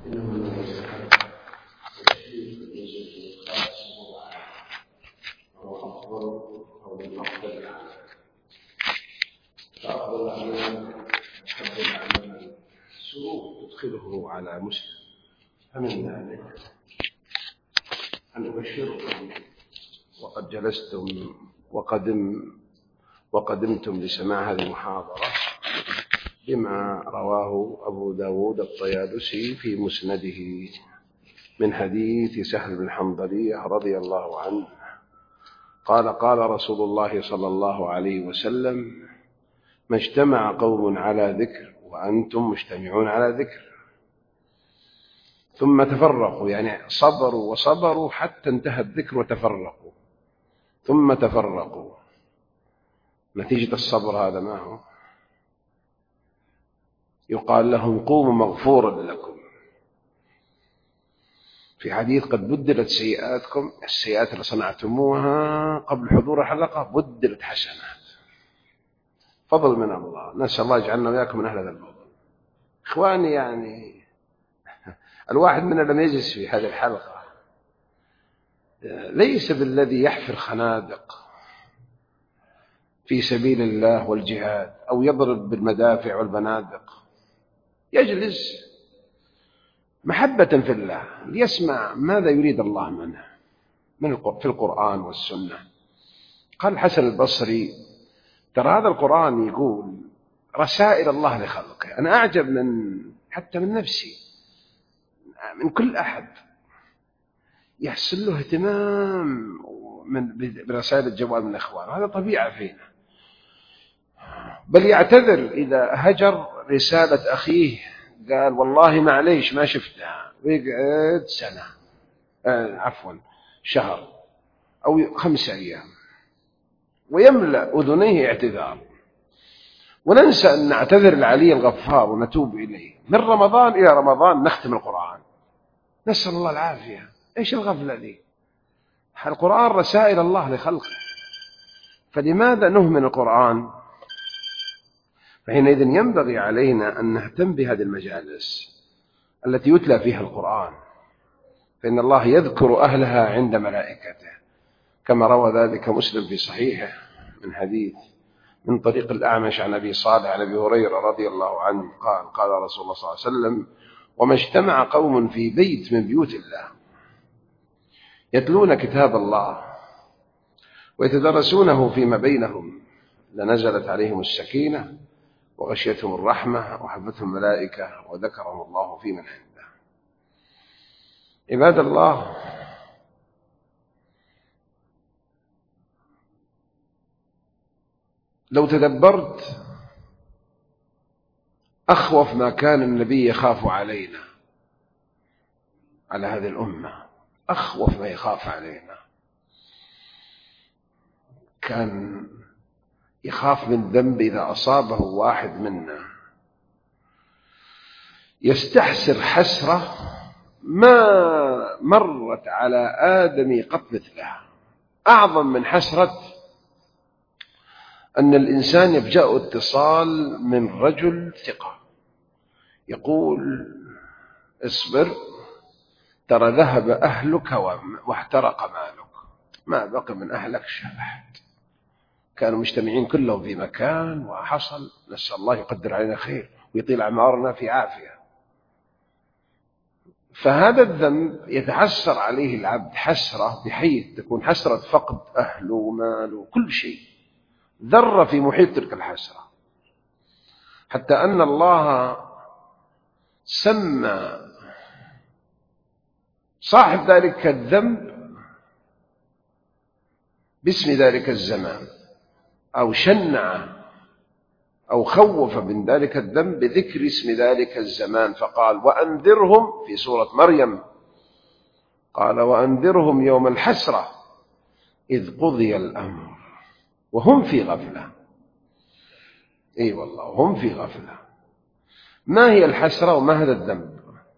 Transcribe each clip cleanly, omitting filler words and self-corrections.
إنه من يستحق التشريف بالجزء الخاص بالقرآن وهو أفضل أو من أفضل الأعمال. فأفضل الأعمال أحب الأعمال سرور تدخله على مسلم. فمن ذلك أن أبشركم وقد جلستم وقدمتم لسماع هذه المحاضرة بما رواه أبو داود الطيالسي في مسنده من حديث سهل بن حنظلية رضي الله عنه قال: قال رسول الله صلى الله عليه وسلم: ما اجتمع قوم على ذكر وأنتم مجتمعون على ذكر ثم تفرقوا، يعني صبروا وصبروا حتى انتهى الذكر وتفرقوا، ثم تفرقوا. نتيجة الصبر هذا ما هو؟ يقال لهم: قوموا مغفورا لكم. في حديث: قد بدلت سيئاتكم، السيئات اللي صنعتموها قبل حضور الحلقة بدلت حسنات. فضل من الله، نسأل الله يجعلنا وياكم من أهل هذا الفضل. إخواني، يعني الواحد منا لم يجلس في هذه الحلقة ليس بالذي يحفر خنادق في سبيل الله والجهاد أو يضرب بالمدافع والبنادق، يجلس محبة في الله ليسمع ماذا يريد الله منه في القرآن والسنة. قال الحسن البصري: ترى هذا القرآن يقول رسائل الله لخلقه. أنا أعجب حتى من نفسي، من كل أحد يحصل له اهتمام برسائل الجوال من الأخوان، هذا طبيعة فينا. بل يعتذر إذا هجر رسالة أخيه، قال والله معليش ما شفتها، ويقعد سنة شهر أو 5 أيام ويملأ أذنيه اعتذار. وننسى أن نعتذر العلي الغفار ونتوب إليه. من رمضان إلى رمضان نختم القرآن، نسأل الله العافية. إيش الغفلة دي؟ القرآن رسائل الله لخلقه، فلماذا نهمل القرآن؟ فحينئذ ينبغي علينا أن نهتم بهذه المجالس التي يتلى فيها القرآن، فإن الله يذكر أهلها عند ملائكته، كما روى ذلك مسلم في صحيحه من حديث من طريق الأعمش عن أبي صالح عن أبي هريرة رضي الله عنه قال: قال رسول الله صلى الله عليه وسلم: وما اجتمع قوم في بيت من بيوت الله يتلون كتاب الله ويتدرسونه فيما بينهم لنزلت عليهم السكينة وغشيتهم الرحمة وحفتهم الملائكة وذكرهم الله في من عنده. عباد الله، لو تدبرت أخوف ما كان النبي يخاف علينا، على هذه الأمة، أخوف ما يخاف علينا، كان يخاف من ذنب إذا أصابه واحد منا يستحسر حسرة ما مرت على آدم قط مثلها، أعظم من حسرة أن الإنسان يفجأ اتصال من رجل ثقة يقول: اصبر ترى ذهب أهلك واحترق مالك، ما بقي من أهلك أحد، كانوا مجتمعين كلهم في مكان وحصل، نسأل الله يقدر علينا خير ويطيل أعمارنا في عافية. فهذا الذنب يتحسر عليه العبد حسرة بحيث تكون حسرة فقد أهله وماله وكل شيء، ذرة في محيط تلك الحسرة، حتى أن الله سمى صاحب ذلك الذنب باسم ذلك الزمان، أو شنع أو خوف من ذلك الذنب بذكر اسم ذلك الزمان، فقال: وأنذرهم في سورة مريم، قال: وأنذرهم يوم الحسرة إذ قضي الأمر وهم في غفلة. أي والله، هم في غفلة. ما هي الحسرة وما هذا الذنب؟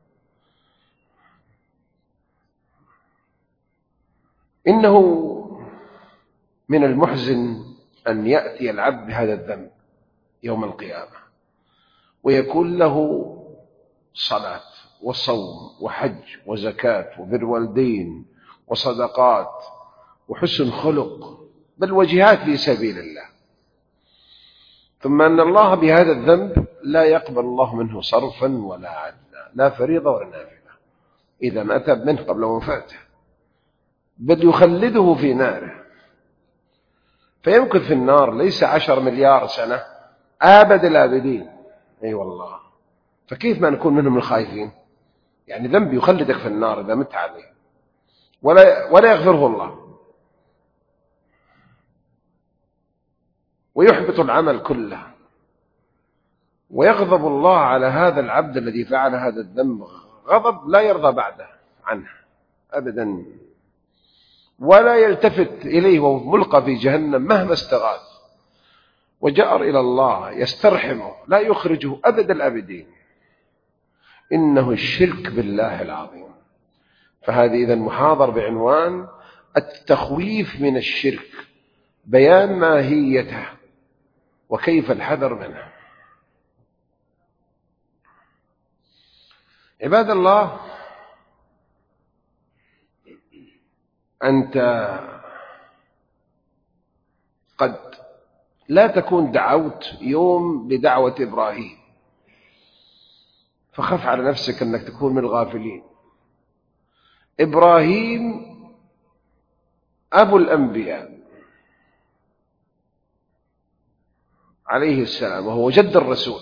إنه من المحزن أن يأتي العبد بهذا الذنب يوم القيامة ويكون له صلاة وصوم وحج وزكاة وبر والدين وصدقات وحسن خلق، بل وجهاد في سبيل الله. ثم أن الله بهذا الذنب لا يقبل الله منه صرفا ولا عدلا، لا فريضة ولا نافلة، إذا ما تاب منه قبل وفاته، بل يخلده في ناره، فيمكث في النار ليس 10 مليار سنة، آبد الآبدين. أي والله، فكيف ما نكون منهم الخائفين؟ يعني ذنب يخلدك في النار إذا مت عليه ولا يغفره الله، ويحبط العمل كله، ويغضب الله على هذا العبد الذي فعل هذا الذنب غضب لا يرضى بعده عنه أبدا، ولا يلتفت إليه وهو ملقى في جهنم مهما استغاث وجأر إلى الله يسترحمه، لا يخرجه أبد الأبدين. إنه الشرك بالله العظيم. فهذه إذن محاضر بعنوان التخويف من الشرك، بيان ماهيته وكيف الحذر منه. عباد الله، أنت قد لا تكون دعوت يوم بدعوة إبراهيم، فخف على نفسك أنك تكون من الغافلين. إبراهيم أبو الأنبياء عليه السلام، وهو جد الرسول.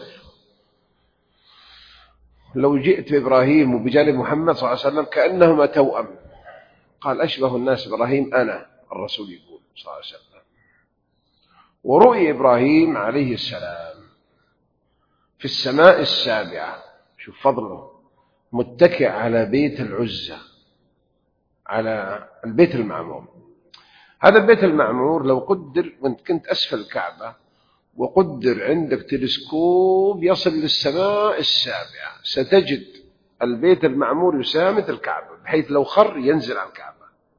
لو جئت بإبراهيم وبجانب محمد صلى الله عليه وسلم كأنهما توأم. قال أشبه الناس إبراهيم أنا، الرسول يقول صلى الله عليه وسلم. ورؤي إبراهيم عليه السلام في السماء السابعة، شوف فضله، متكئ على بيت العزة، على البيت المعمور. هذا البيت المعمور لو قدر، وانت كنت أسفل الكعبة وقدر عندك تلسكوب يصل للسماء السابعة، ستجد البيت المعمور يسامت الكعبة، بحيث لو خر ينزل على الكعبة.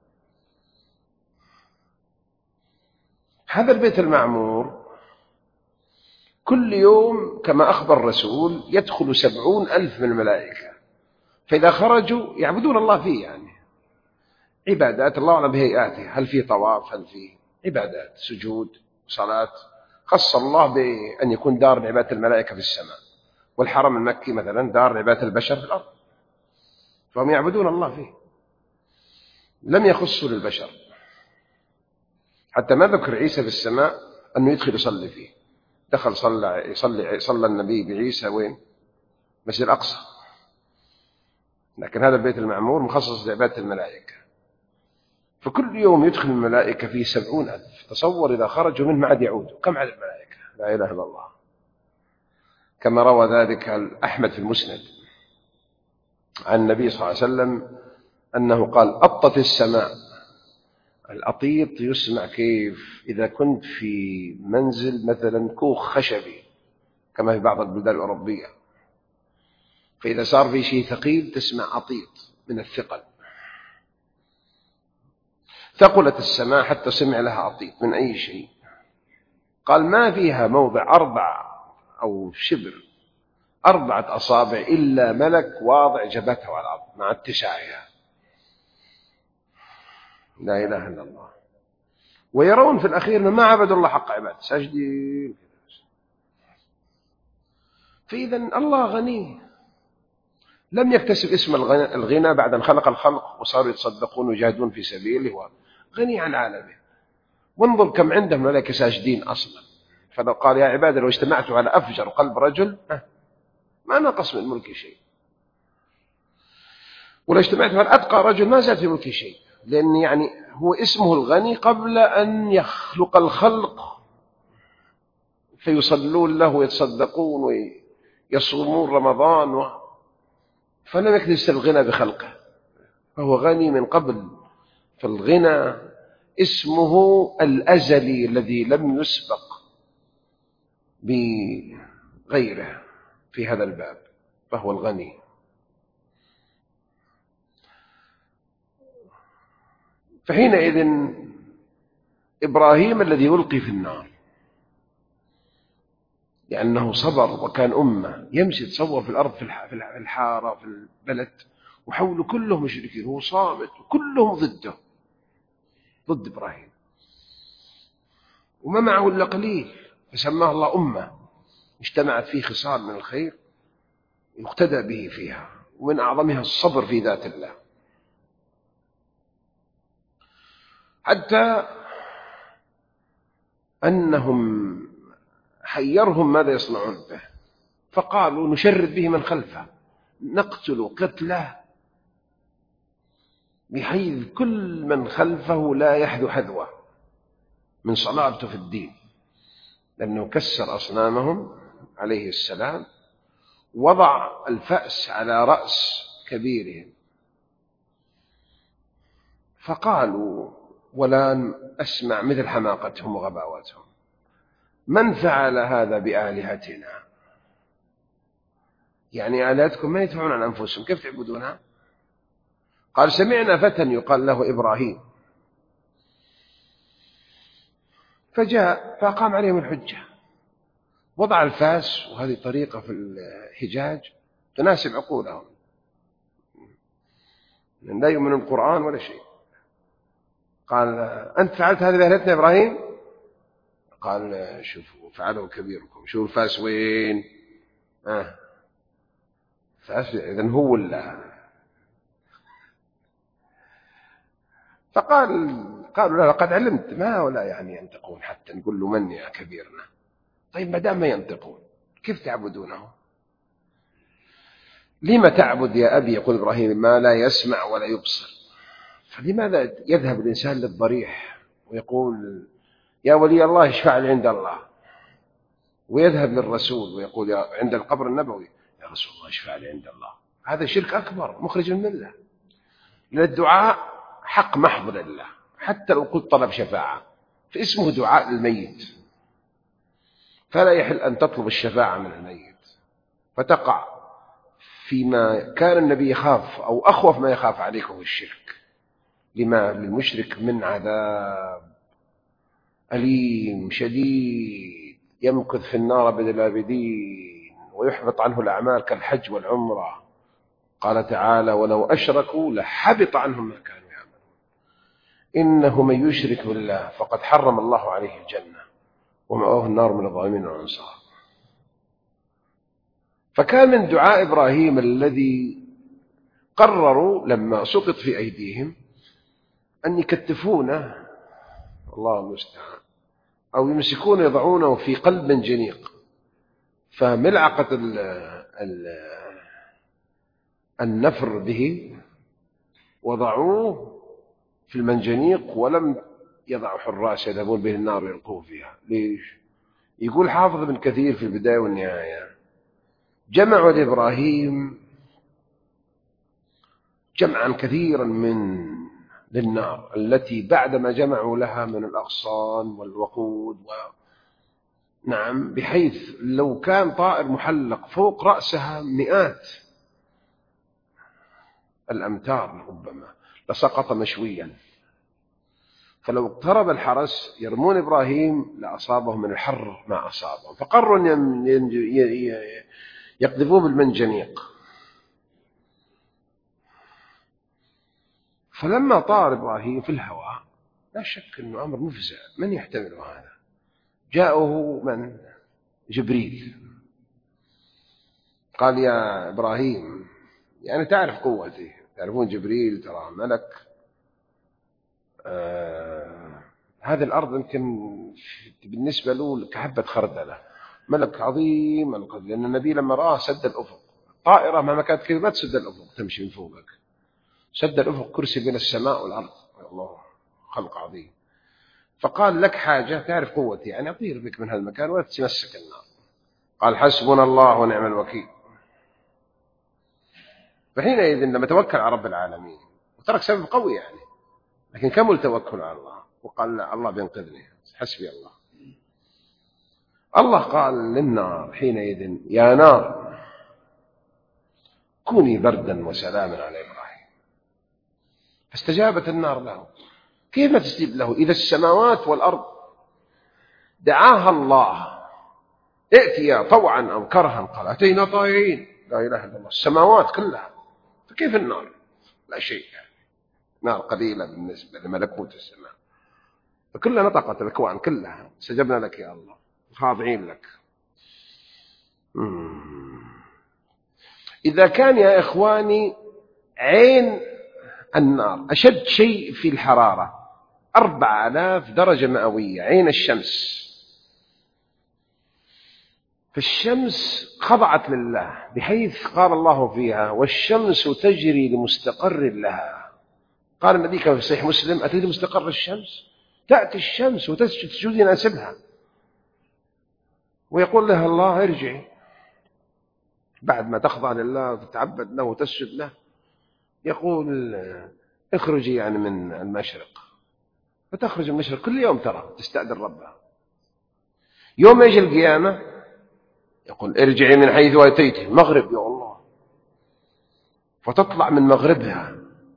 هذا البيت المعمور كل يوم كما أخبر الرسول يدخل 70,000 من الملائكة، فإذا خرجوا يعبدون الله فيه، يعني عبادات الله أعلم بهيئاته، هل فيه طواف، هل فيه عبادات سجود صلاة. خص الله بأن يكون دار لعبادة الملائكة في السماء، والحرم المكي مثلا دار لعبادة البشر في الأرض، فهم يعبدون الله فيه، لم يخصوا للبشر. حتى ما ذكر عيسى في السماء أنه يدخل يصلي فيه، دخل صلى النبي بعيسى وين؟ مسجد الأقصى. لكن هذا البيت المعمور مخصص لعبادة الملائكة، فكل يوم يدخل الملائكة فيه 70,000. تصور إذا خرجوا منه ما عاد يعودوا، كم عدد الملائكة؟ لا إله إلا الله. كما روى ذلك أحمد في المسند عن النبي صلى الله عليه وسلم أنه قال أطت السماء. الأطيط يسمع كيف؟ إذا كنت في منزل مثلا كوخ خشبي كما في بعض البلدان الأوروبية، فإذا صار في شيء ثقيل تسمع أطيط من الثقل. ثقلت السماء حتى سمع لها أطيط من أي شيء. قال ما فيها موضع 4 أو شبر 4 أصابع إلا ملك واضع جبهته على الأرض مع اتساعها. لا إله إلا الله. ويرون في الأخير ما عبدوا الله حق عباده، ساجدين. فإذا الله غني، لم يكتسب اسم الغنى بعد أن خلق الخلق وصاروا يتصدقون ويجاهدون في سبيله، غني عن عالمه. وانظر كم عندهم ملائكة ساجدين أصلا. فلو قال يا عبادي لو اجتمعت على أفجر قلب رجل ما نقص من ملكي شيء، ولو اجتمعت على أتقى رجل ما زاد في ملكي شيء، لأن يعني هو اسمه الغني قبل أن يخلق الخلق، فيصلون له ويتصدقون ويصومون رمضان فلم يكتسب الغنى بخلقه، فهو غني من قبل. فالغنى اسمه الأزلي الذي لم يسبق بغيره في هذا الباب، فهو الغني. فحينئذ إبراهيم الذي يلقي في النار لأنه صبر وكان أمة يمشي تصور في الأرض في الحارة في البلد وحوله كلهم مشركين، هو صامت وكلهم ضده، ضد إبراهيم، وما معه إلا قليل، فسماه الله أمة اجتمعت فيه خصال من الخير يقتدى به فيها، ومن أعظمها الصبر في ذات الله. حتى أنهم حيرهم ماذا يصنعون به، فقالوا نشرد به من خلفه، نقتل قتله بحيث كل من خلفه لا يحذو حذوه من صلابته في الدين، لأنه كسر أصنامهم عليه السلام، وضع الفأس على رأس كبيرهم. فقالوا ولا أسمع مثل حماقتهم وغباوتهم، من فعل هذا بآلهتنا؟ يعني آلهتكم ما يدفعون عن أنفسهم، كيف تعبدونها؟ قال سمعنا فتى يقال له إبراهيم، فجاء فأقام عليهم الحجة، وضع الفاس، وهذه طريقة في الحجاج تناسب عقولهم، لأن لا يؤمنون القرآن ولا شيء. قال أنت فعلت هذا بآلهتنا إبراهيم؟ قال شوفوا فعله كبيركم، شوفوا الفاس وين؟ فاس إذن هو ولا؟ قالوا لا لقد علمت ما ولا يعني ينطقون حتى نقول له من يا كبيرنا. طيب ما دام ما ينطقون كيف تعبدونه؟ لما تعبد يا أبي، يقول إبراهيم، ما لا يسمع ولا يبصر؟ فلماذا يذهب الإنسان للضريح ويقول يا ولي الله اشفع لي عند الله، ويذهب للرسول ويقول عند القبر النبوي يا رسول الله اشفع لي عند الله؟ هذا شرك أكبر مخرج من الملة، لأن الدعاء حق محض لله، حتى لو قلت طلب شفاعة فاسمه دعاء للميت، فلا يحل أن تطلب الشفاعة من الميت، فتقع فيما كان النبي يخاف أو أخوف ما يخاف عليكم الشرك. لما للمشرك من عذاب أليم شديد يمكث في النار أبد الآبدين، ويحبط عنه الأعمال كالحج والعمرة. قال تعالى ولو أشركوا لحبط عنهم ما كانوا يعملون، إنه من يشرك بالله فقد حرم الله عليه الجنة ومأواه النار من الظالمين والأنصار. فكان من دعاء إبراهيم الذي قرروا لما سقط في أيديهم أن يكتفونه، الله المستعان، أو يمسكون يضعونه في قلب منجنيق، فملعقة النفر به وضعوه في المنجنيق، ولم يضعوا حراس يذهبون به النار ويلقوه فيها. ليش؟ يقول حافظ ابن كثير في البداية والنهاية جمعوا لإبراهيم جمعا كثيرا للنار التي بعدما جمعوا لها من الأغصان والوقود نعم، بحيث لو كان طائر محلق فوق رأسها مئات الأمتار ربما لسقط مشويا، فلو اقترب الحرس يرمون إبراهيم لأصابه من الحر ما أصابهم، فقرروا يقذفوه بالمنجنيق. فلما طار إبراهيم في الهواء لا شك أنه أمر مفزع، من يحتمل هذا؟ جاءه من؟ جبريل، قال يا إبراهيم، يعني تعرف قوتي، تعرفون جبريل ترى ملك، هذه الأرض يمكن بالنسبة له كحبة خردلة، ملك عظيم القدر، لأن النبي لما رآه سد الأفق، طائرة مهما كانت كذا ما تسد الأفق تمشي من فوقك، سد الأفق كرسي بين السماء والأرض، الله خلق عظيم. فقال لك حاجة تعرف قوتي، يعني أطير بك من هذا المكان ولا تمسك النار. قال حسبنا الله ونعم الوكيل. فحينئذ لما توكل على رب العالمين وترك سبب قوي يعني، لكن كمل توكل على الله وقال لا الله بينقذني حسبي الله. الله قال للنار حينئذ يا نار كوني بردا وسلاما على إبراهيم، فاستجابت النار له. كيف ما تستجيب له إذا السماوات والأرض دعاها الله ائتيا طوعا أو كرها قال أتينا طائعين. لا إله إلا الله، السماوات كلها، فكيف النار؟ لا شيء يعني. نار قليلة بالنسبة لملكوت السماء، فكلها نطقت الأكوان كلها سجبنا لك يا الله، خاضعين لك. إذا كان يا إخواني عين النار أشد شيء في الحرارة 4000 درجة مئوية، عين الشمس، فالشمس خضعت لله بحيث قال الله فيها والشمس تجري لمستقر لها. قال النبي كما في صحيح مسلم أتريد مستقر الشمس؟ تأتي الشمس وتسجد يناسبها، ويقول لها الله ارجعي بعد ما تخضع لله وتتعبد له وتسجد له، يقول اخرجي يعني من المشرق، فتخرج من المشرق كل يوم ترى تستأذن ربها. يوم يجي القيامة يقول ارجعي من حيث أتيتي، مغرب يا الله، فتطلع من مغربها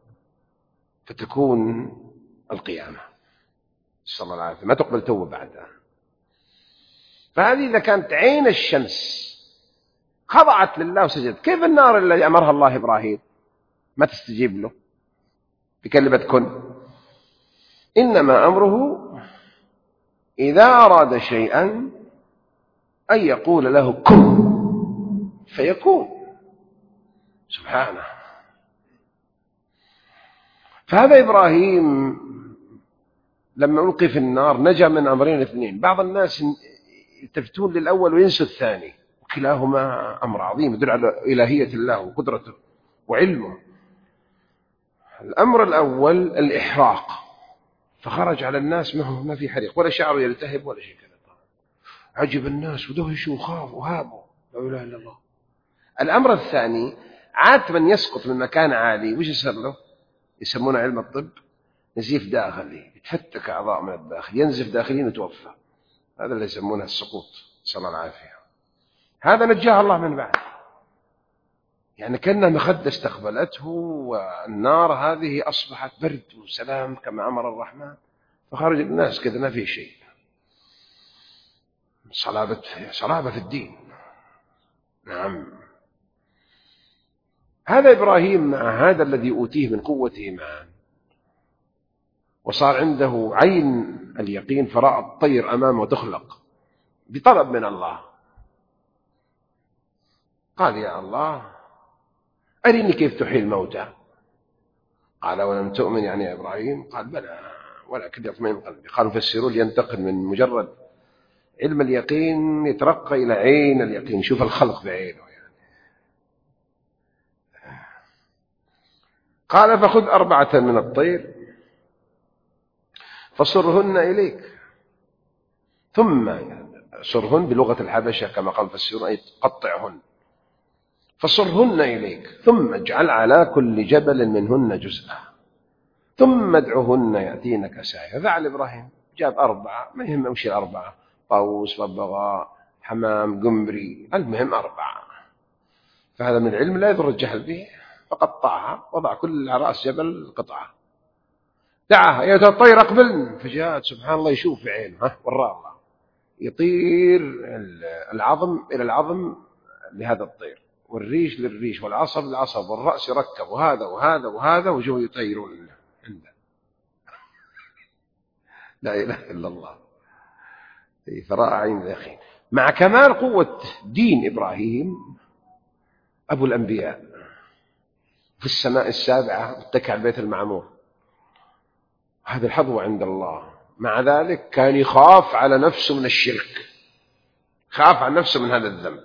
فتكون القيامة، صلى الله عليه وسلم، ما تقبل توبة بعدها. فهذه إذا كانت عين الشمس خضعت لله وسجدت، كيف النار التي أمرها الله إبراهيم ما تستجيب له بكلمة كن؟ إنما أمره إذا أراد شيئا أن يقول له كن فيكون، سبحانه. فهذا إبراهيم لما ألقي في النار نجا من أمرين اثنين. بعض الناس يلتفتون للأول وينسوا الثاني، وكلاهما أمر عظيم يدل على إلهية الله وقدرته وعلمه. الأمر الأول الإحراق، فخرج على الناس ما في حريق ولا شعر يلتهب ولا شيء كذا. عجب الناس ودهشوا وخافوا وهابوا، لا إله إلا الله. الأمر الثاني عاد من يسقط من مكان عالي وش يصير له؟ يسمونه علم الطب نزيف داخلي، يتفتك أعضاء من الداخل، ينزف داخليا وتوفى. هذا اللي يسمونه السقوط، صلى الله العافية. هذا نجاه الله من بعد، يعني كأنها مخدة استقبلته، والنار هذه أصبحت برد وسلام كما أمر الرحمن، فخرج الناس كذا ما في شيء. صلابة في الدين. نعم. هذا إبراهيم مع هذا الذي أوتيه من قوة إيمان، وصار عنده عين اليقين، فرأى الطير أمامه تخلق بطلب من الله. قال يا الله أرني كيف تحيي الموتى. قال ولم تؤمن يعني يا إبراهيم؟ قال بلى ولكن يطمئن قلبي. قالوا فسروا لي، ينتقل من مجرد علم اليقين يترقى إلى عين اليقين، شوف الخلق بعينه يعني. قال فخذ 4 من الطير فصرهن إليك، ثم صرهن بلغة الحبشة كما قال فسروا أي قطعهن، فصرهن إليك ثم اجعل على كل جبل منهن جزءا ثم ادعهن يأتينك سعيا. فعل إبراهيم، جاب 4، ما يهم وش 4، طاووس ببغاء حمام قمري، المهم 4. فهذا من العلم لا يضر الجهل به، فقطعها وضع كل على رأس جبل قطعة، دعاها يا الطير أقبلن، فجاءت سبحان الله يشوف في عينه، وراه الله يطير العظم إلى العظم لهذا الطير، والريش للريش، والعصب للعصب، والرأس يركب، وهذا وهذا وهذا، وجوه يطيرون عنده. لا إله إلا الله. فرأى عين اليقين. مع كمال قوة دين إبراهيم أبو الأنبياء في السماء السابعة متكئ على البيت المعمور، هذا الحظوة عند الله، مع ذلك كان يخاف على نفسه من الشرك، خاف على نفسه من هذا الذنب،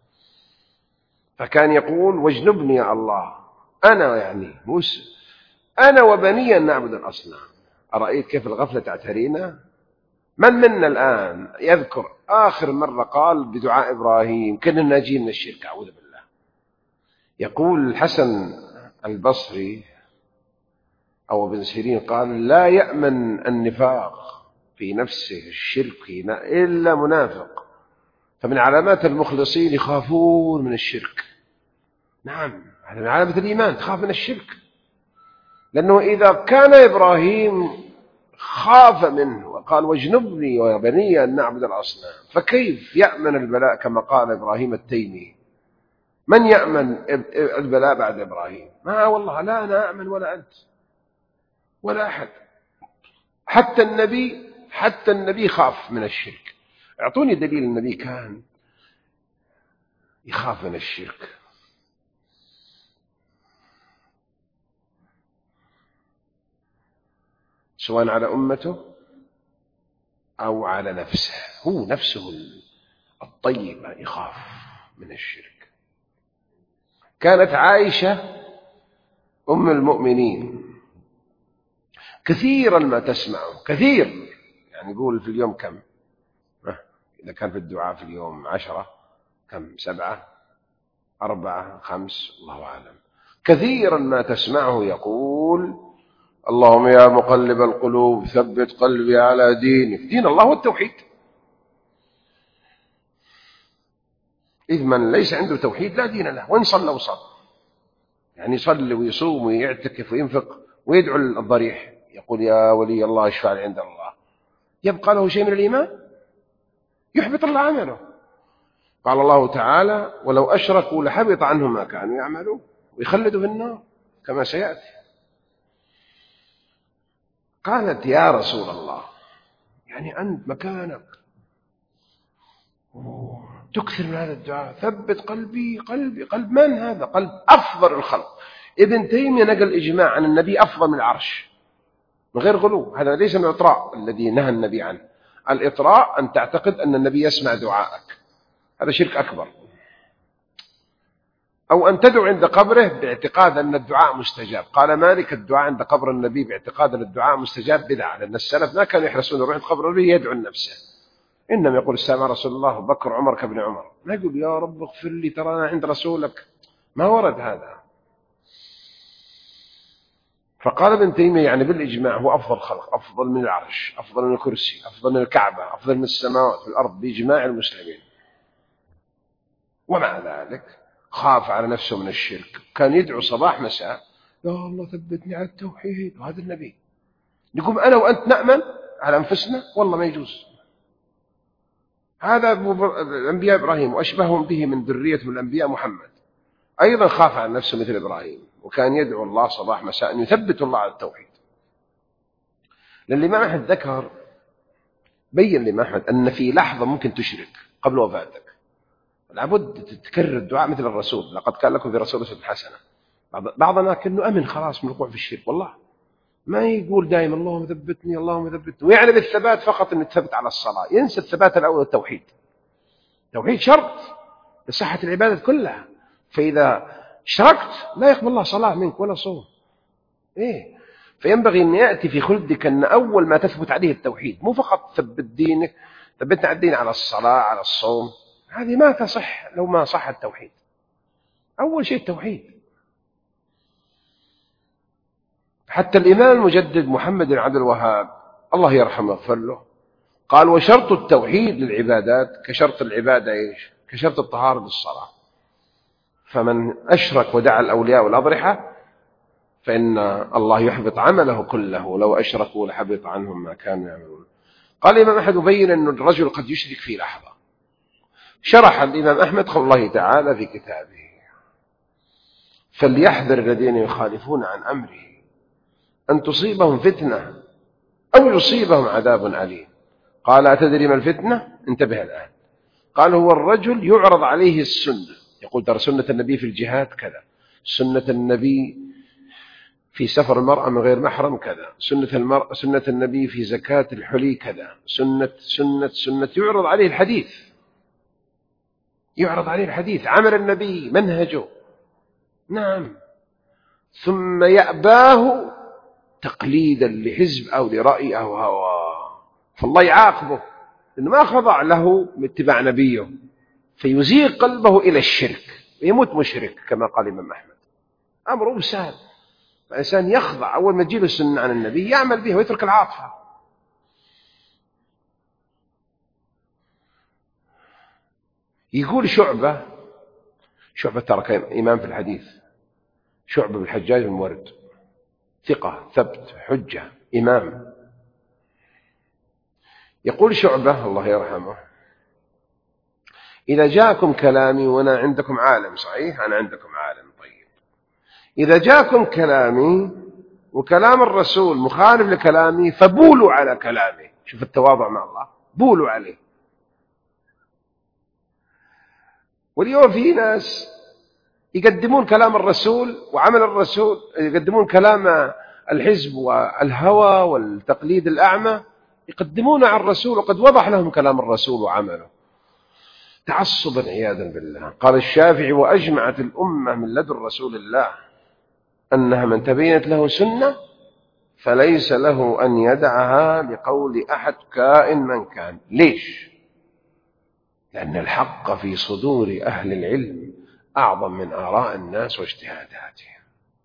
فكان يقول واجنبني يا الله، أنا يعني موسى أنا وبني أن نعبد الأصنام. أرأيت كيف الغفلة تعترينا؟ من منا الآن يذكر آخر مرة قال بدعاء إبراهيم كنا ناجين من الشرك؟ أعوذ بالله. يقول الحسن البصري أو ابن سيرين قال لا يأمن النفاق في نفسه الشرك إلا منافق، فمن علامات المخلصين يخافون من الشرك. نعم، هذا من علامة الإيمان، تخاف من الشرك، لأنه إذا كان إبراهيم خاف منه وقال واجنبني وبني أن نعبد الأصنام، فكيف يأمن البلاء كما قال إبراهيم التيمي؟ من يأمن البلاء بعد إبراهيم؟ ما والله لا أنا أأمن ولا أنت ولا أحد. حتى النبي خاف من الشرك. اعطوني دليل النبي كان يخاف من الشرك. سواء على أمته أو على نفسه، هو نفسه الطيبة يخاف من الشرك. كانت عائشة أم المؤمنين كثيرا ما تسمعه، كثير يعني يقول في اليوم كم؟ إذا كان في الدعاء في اليوم 10 كم؟ 7 4 5 الله أعلم. كثيرا ما تسمعه يقول اللهم يا مقلب القلوب ثبت قلبي على دينك. دين الله هو التوحيد. إذ من ليس عنده توحيد لا دين له، وإن صلى وصام، يعني يصلي ويصوم ويعتكف وينفق ويدعو الضريح يقول يا ولي الله اشفع لي عند الله، يبقى له شيء من الإيمان؟ يحبط الله عمله. قال الله تعالى ولو أشركوا لحبط عنهم ما كانوا يعملون، ويخلدوا في النار كما سيأتي. قالت يا رسول الله يعني أنت مكانك تكثر من هذا الدعاء ثبت قلبي قلبي. قلب من هذا؟ قلب أفضل الخلق. ابن تيمية نقل إجماع عن النبي أفضل من العرش من غير غلو. هذا ليس من الإطراء الذي نهى النبي عنه. الإطراء أن تعتقد أن النبي يسمع دعائك، هذا شرك أكبر. أو أن تدعو عند قبره باعتقاد أن الدعاء مستجاب. قال مالك الدعاء عند قبر النبي باعتقاد أن الدعاء مستجاب بدعة، لأن السلف ما كانوا يحرصون يروح عند قبر النبي يدعو لنفسه، إنما يقول السلام على رسول الله بكر عمر كابن عمر، ما يقول يا رب اغفر لي ترانا عند رسولك، ما ورد هذا. فقال ابن تيمية يعني بالإجماع هو أفضل خلق، أفضل من العرش، أفضل من الكرسي، أفضل من الكعبة، أفضل من السماوات والأرض بإجماع المسلمين. ومع ذلك خاف على نفسه من الشرك، كان يدعو صباح مساء يا الله ثبتني على التوحيد. وهذا النبي نقوم أنا وأنت نأمن على أنفسنا؟ والله ما يجوز. هذا الأنبياء إبراهيم وأشبههم به من ذرية الأنبياء محمد أيضا خاف على نفسه مثل إبراهيم، وكان يدعو الله صباح مساء أن يثبت الله على التوحيد. لأن الإمام أحمد ذكر بين الإمام أحمد أن في لحظة ممكن تشرك قبل وفاتك، لابد تكرر الدعاء مثل الرسول لقد كان لكم في رسول الله حسنة. بعضنا كأنه أمن خلاص من الوقوع في الشرك، والله ما يقول دائما اللهم ثبتني اللهم ثبتني، ويعني بالثبات فقط أن يثبت على الصلاة، ينسى الثبات الأول التوحيد. التوحيد شرط لصحة العبادة كلها، فإذا شركت لا يقبل الله صلاة منك ولا صوم. فينبغي أن يأتي في خلدك أن أول ما تثبت عليه التوحيد، مو فقط ثبت دينك، ثبتنا على الدين على الصلاة على الصوم، هذه ما تصح لو ما صح التوحيد. أول شيء التوحيد. حتى الإمام المجدد محمد بن عبد الوهاب الله يرحمه ويغفر له قال وشرط التوحيد للعبادات كشرط العبادة كشرط الطهارة للصلاة. فمن أشرك ودعا الأولياء والأضرحة فإن الله يحبط عمله كله، لو أشركوا لحبط عنهم ما كانوا يعملون. قال الإمام أحمد يبين أن الرجل قد يشرك في لحظة. شرح الإمام أحمد قول الله تعالى في كتابه فليحذر الذين يخالفون عن أمره أن تصيبهم فتنة أو يصيبهم عذاب أليم. قال أتدري ما الفتنة؟ انتبه الآن. قال هو الرجل يعرض عليه السنة، يقول ترى سنة النبي في الجهاد كذا، سنة النبي في سفر المرأة من غير محرم كذا، سنة النبي في زكاة الحلي كذا، سنة يعرض عليه الحديث، يعرض عليه الحديث عمل النبي منهجه، نعم، ثم يأباه تقليدا لحزب أو لرأي أو هوى، فالله يعاقبه لأنه ما خضع له باتباع نبيه، فيزيغ قلبه إلى الشرك ويموت مشرك كما قال الإمام أحمد. أمره سهل، الإنسان يخضع أول ما تجيب السنة عن النبي يعمل بها ويترك العاطفة. يقول شعبة ترك إمام في الحديث، شعبة بالحجاج المورد، ثقة ثبت حجة إمام، يقول شعبة الله يرحمه: إذا جاءكم كلامي وأنا عندكم عالم، صحيح أنا عندكم عالم، طيب إذا جاءكم كلامي وكلام الرسول مخالف لكلامي فبولوا على كلامي. شوف التواضع مع الله، بولوا عليه. واليوم في ناس يقدمون كلام الرسول وعمل الرسول، يقدمون كلام الحزب والهوى والتقليد الأعمى، يقدمون على الرسول وقد وضح لهم كلام الرسول وعمله، تعصبا عياذا بالله. قال الشافعي: وأجمعت الأمة من لدن رسول الله أنها من تبينت له سنة فليس له أن يدعها لقول أحد كائن من كان. ليش؟ لأن الحق في صدور أهل العلم أعظم من آراء الناس واجتهاداتهم.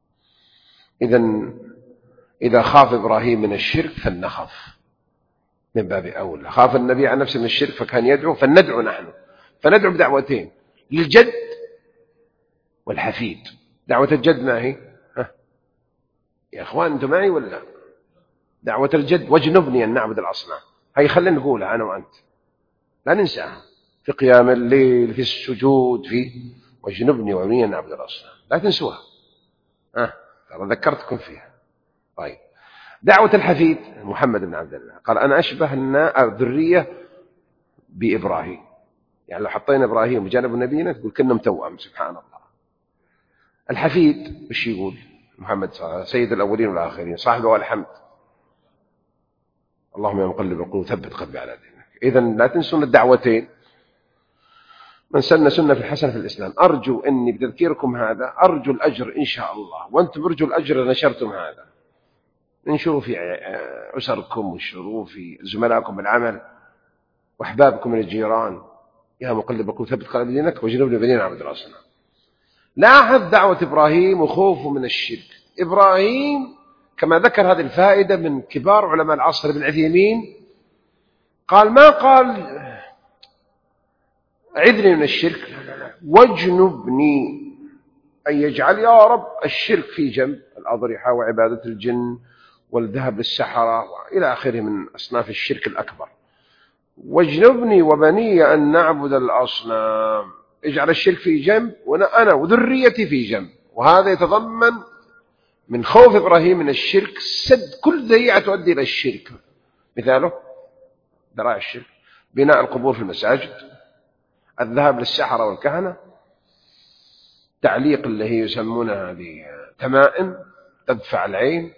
إذا خاف إبراهيم من الشرك فلنخف من باب أولى. خاف النبي عن نفسه من الشرك فكان يدعو، فلندعو نحن، فندعو بدعوتين: للجد والحفيد. دعوة الجد ما هي؟ يا أخوان أنتم معي ولا؟ دعوة الجد: واجنبني أن نعبد الأصنام. هي خلينا نقولها أنا وأنت، لا ننساها في قيام الليل، في السجود، في واجنبني وبني أن نعبد الأصنام، لا تنسوها. ترى ذكرتكم فيها. طيب، دعوة الحفيد محمد بن عبد الله قال: أنا أشبه الذرية بإبراهيم. يعني لو حطينا إبراهيم بجانب نبينا تقول كنا توأم، سبحان الله. الحفيد وش يقول؟ محمد صلى الله عليه وسلم سيد الأولين والآخرين، صاحبه والحمد. اللهم يا مقلب القلوب ثبت قلبي على دينك. إذن لا تنسون الدعوتين. من سن سنة في الحسنة في الإسلام. أرجو أني بتذكيركم هذا أرجو الأجر إن شاء الله، وأنتم أرجو الأجر نشرتم هذا. انشروا في أسركم، وانشروا في زملائكم بالعمل وأحبابكم من الجيران. يا مقلب القلوب ثبت قلبي دينك واجنبني بنين عبد الأصنام. لاحظ دعوة إبراهيم وخوفه من الشرك. إبراهيم كما ذكر هذه الفائدة من كبار علماء العصر ابن عثيمين، قال ما قال عذني من الشرك، لا، واجنبني، أن يجعل يا رب الشرك في جنب، الأضرحة وعبادة الجن والذهب للسحرة وإلى آخره من أصناف الشرك الأكبر. واجنبني وبني أن نعبد الأصنام، اجعل الشرك في جنب وأنا وذريتي في جنب. وهذا يتضمن من خوف إبراهيم من الشرك سد كل ذريعة تؤدي إلى الشرك. مثاله ذرائع الشرك: بناء القبور في المساجد، الذهاب للسحرة والكهنة، تعليق اللي هي يسمونها بتمائم تدفع العين،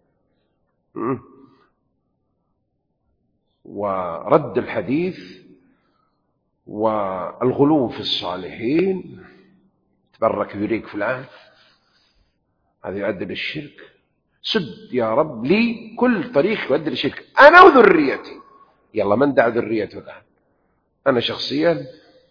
ورد الحديث، والغلو في الصالحين، تبرك يريك فلان، هذا يؤدي للشرك. سد يا رب لي كل طريق يؤدي للشرك أنا وذريتي. يلا من دع ذريته الآن؟ أنا شخصيا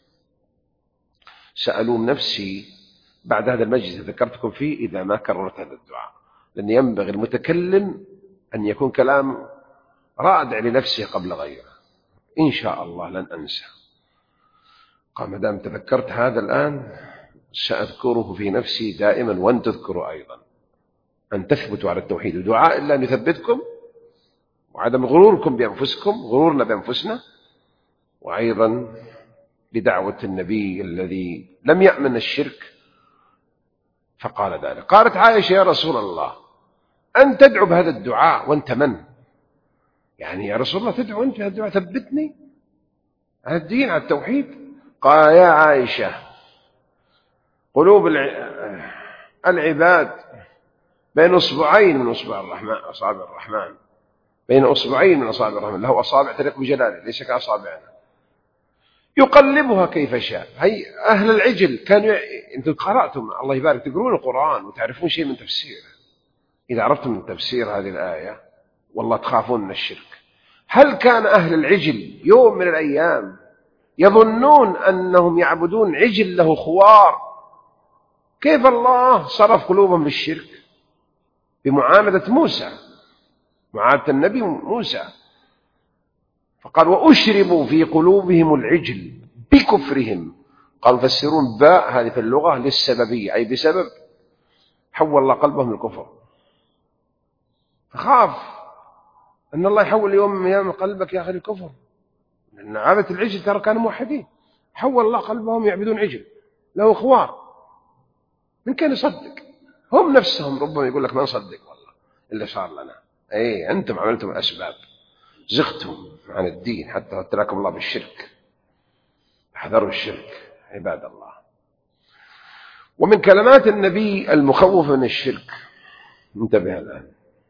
سألوم نفسي بعد هذا المجلس ذكرتكم فيه إذا ما كررت هذا الدعاء، لأن ينبغي المتكلم أن يكون كلام رادع لنفسه قبل غيره. إن شاء الله لن أنسى. قال ما دام تذكرت هذا الآن سأذكره في نفسي دائما، وأن تذكروا أيضا أن تثبتوا على التوحيد. ودعاء إلا أن يثبتكم، وعدم غروركم بأنفسكم، غرورنا بأنفسنا، وأيضا بدعوة النبي الذي لم يأمن الشرك فقال ذلك. قالت عائشة: يا رسول الله أن تدعو بهذا الدعاء وأنت من؟ يعني يا رسول الله تدعو أنت بهذا الدعاء ثبتني على الدين على التوحيد. قال: يا عائشة قلوب العباد بين أصبعين من أصابع الرحمن، بين أصبعين من أصابع الرحمن، له أصابع تليق بجلاله ليس كأصابعنا يقلبها كيف شاء. هي أهل العجل كانوا أنتم قرأتم الله يبارك تقرون القرآن وتعرفون شيء من تفسيره. إذا عرفتم من تفسير هذه الآية والله تخافون من الشرك. هل كان أهل العجل يوم من الأيام يظنون أنهم يعبدون عجل له خوار؟ كيف الله صرف قلوبهم للشرك بمعاملة موسى، معاملة النبي موسى؟ فقال: وأشربوا في قلوبهم العجل بكفرهم. قال فسرون باء هذه في اللغة للسببية، أي بسبب حول الله قلبهم للكفر. فخاف أن الله يحول يوم من أيام قلبك يا أخي الكفر، لأن عابة العجل ترى كانوا موحدين، حول الله قلبهم يعبدون عجل له خوار، من كان يصدق؟ هم نفسهم ربما يقول لك ما نصدق والله إلا صار لنا. أي أنتم عملتم الأسباب، زغتم عن الدين حتى ابتلاكم الله بالشرك. احذروا الشرك عباد الله. ومن كلمات النبي المخوف من الشرك، انتبه الآن،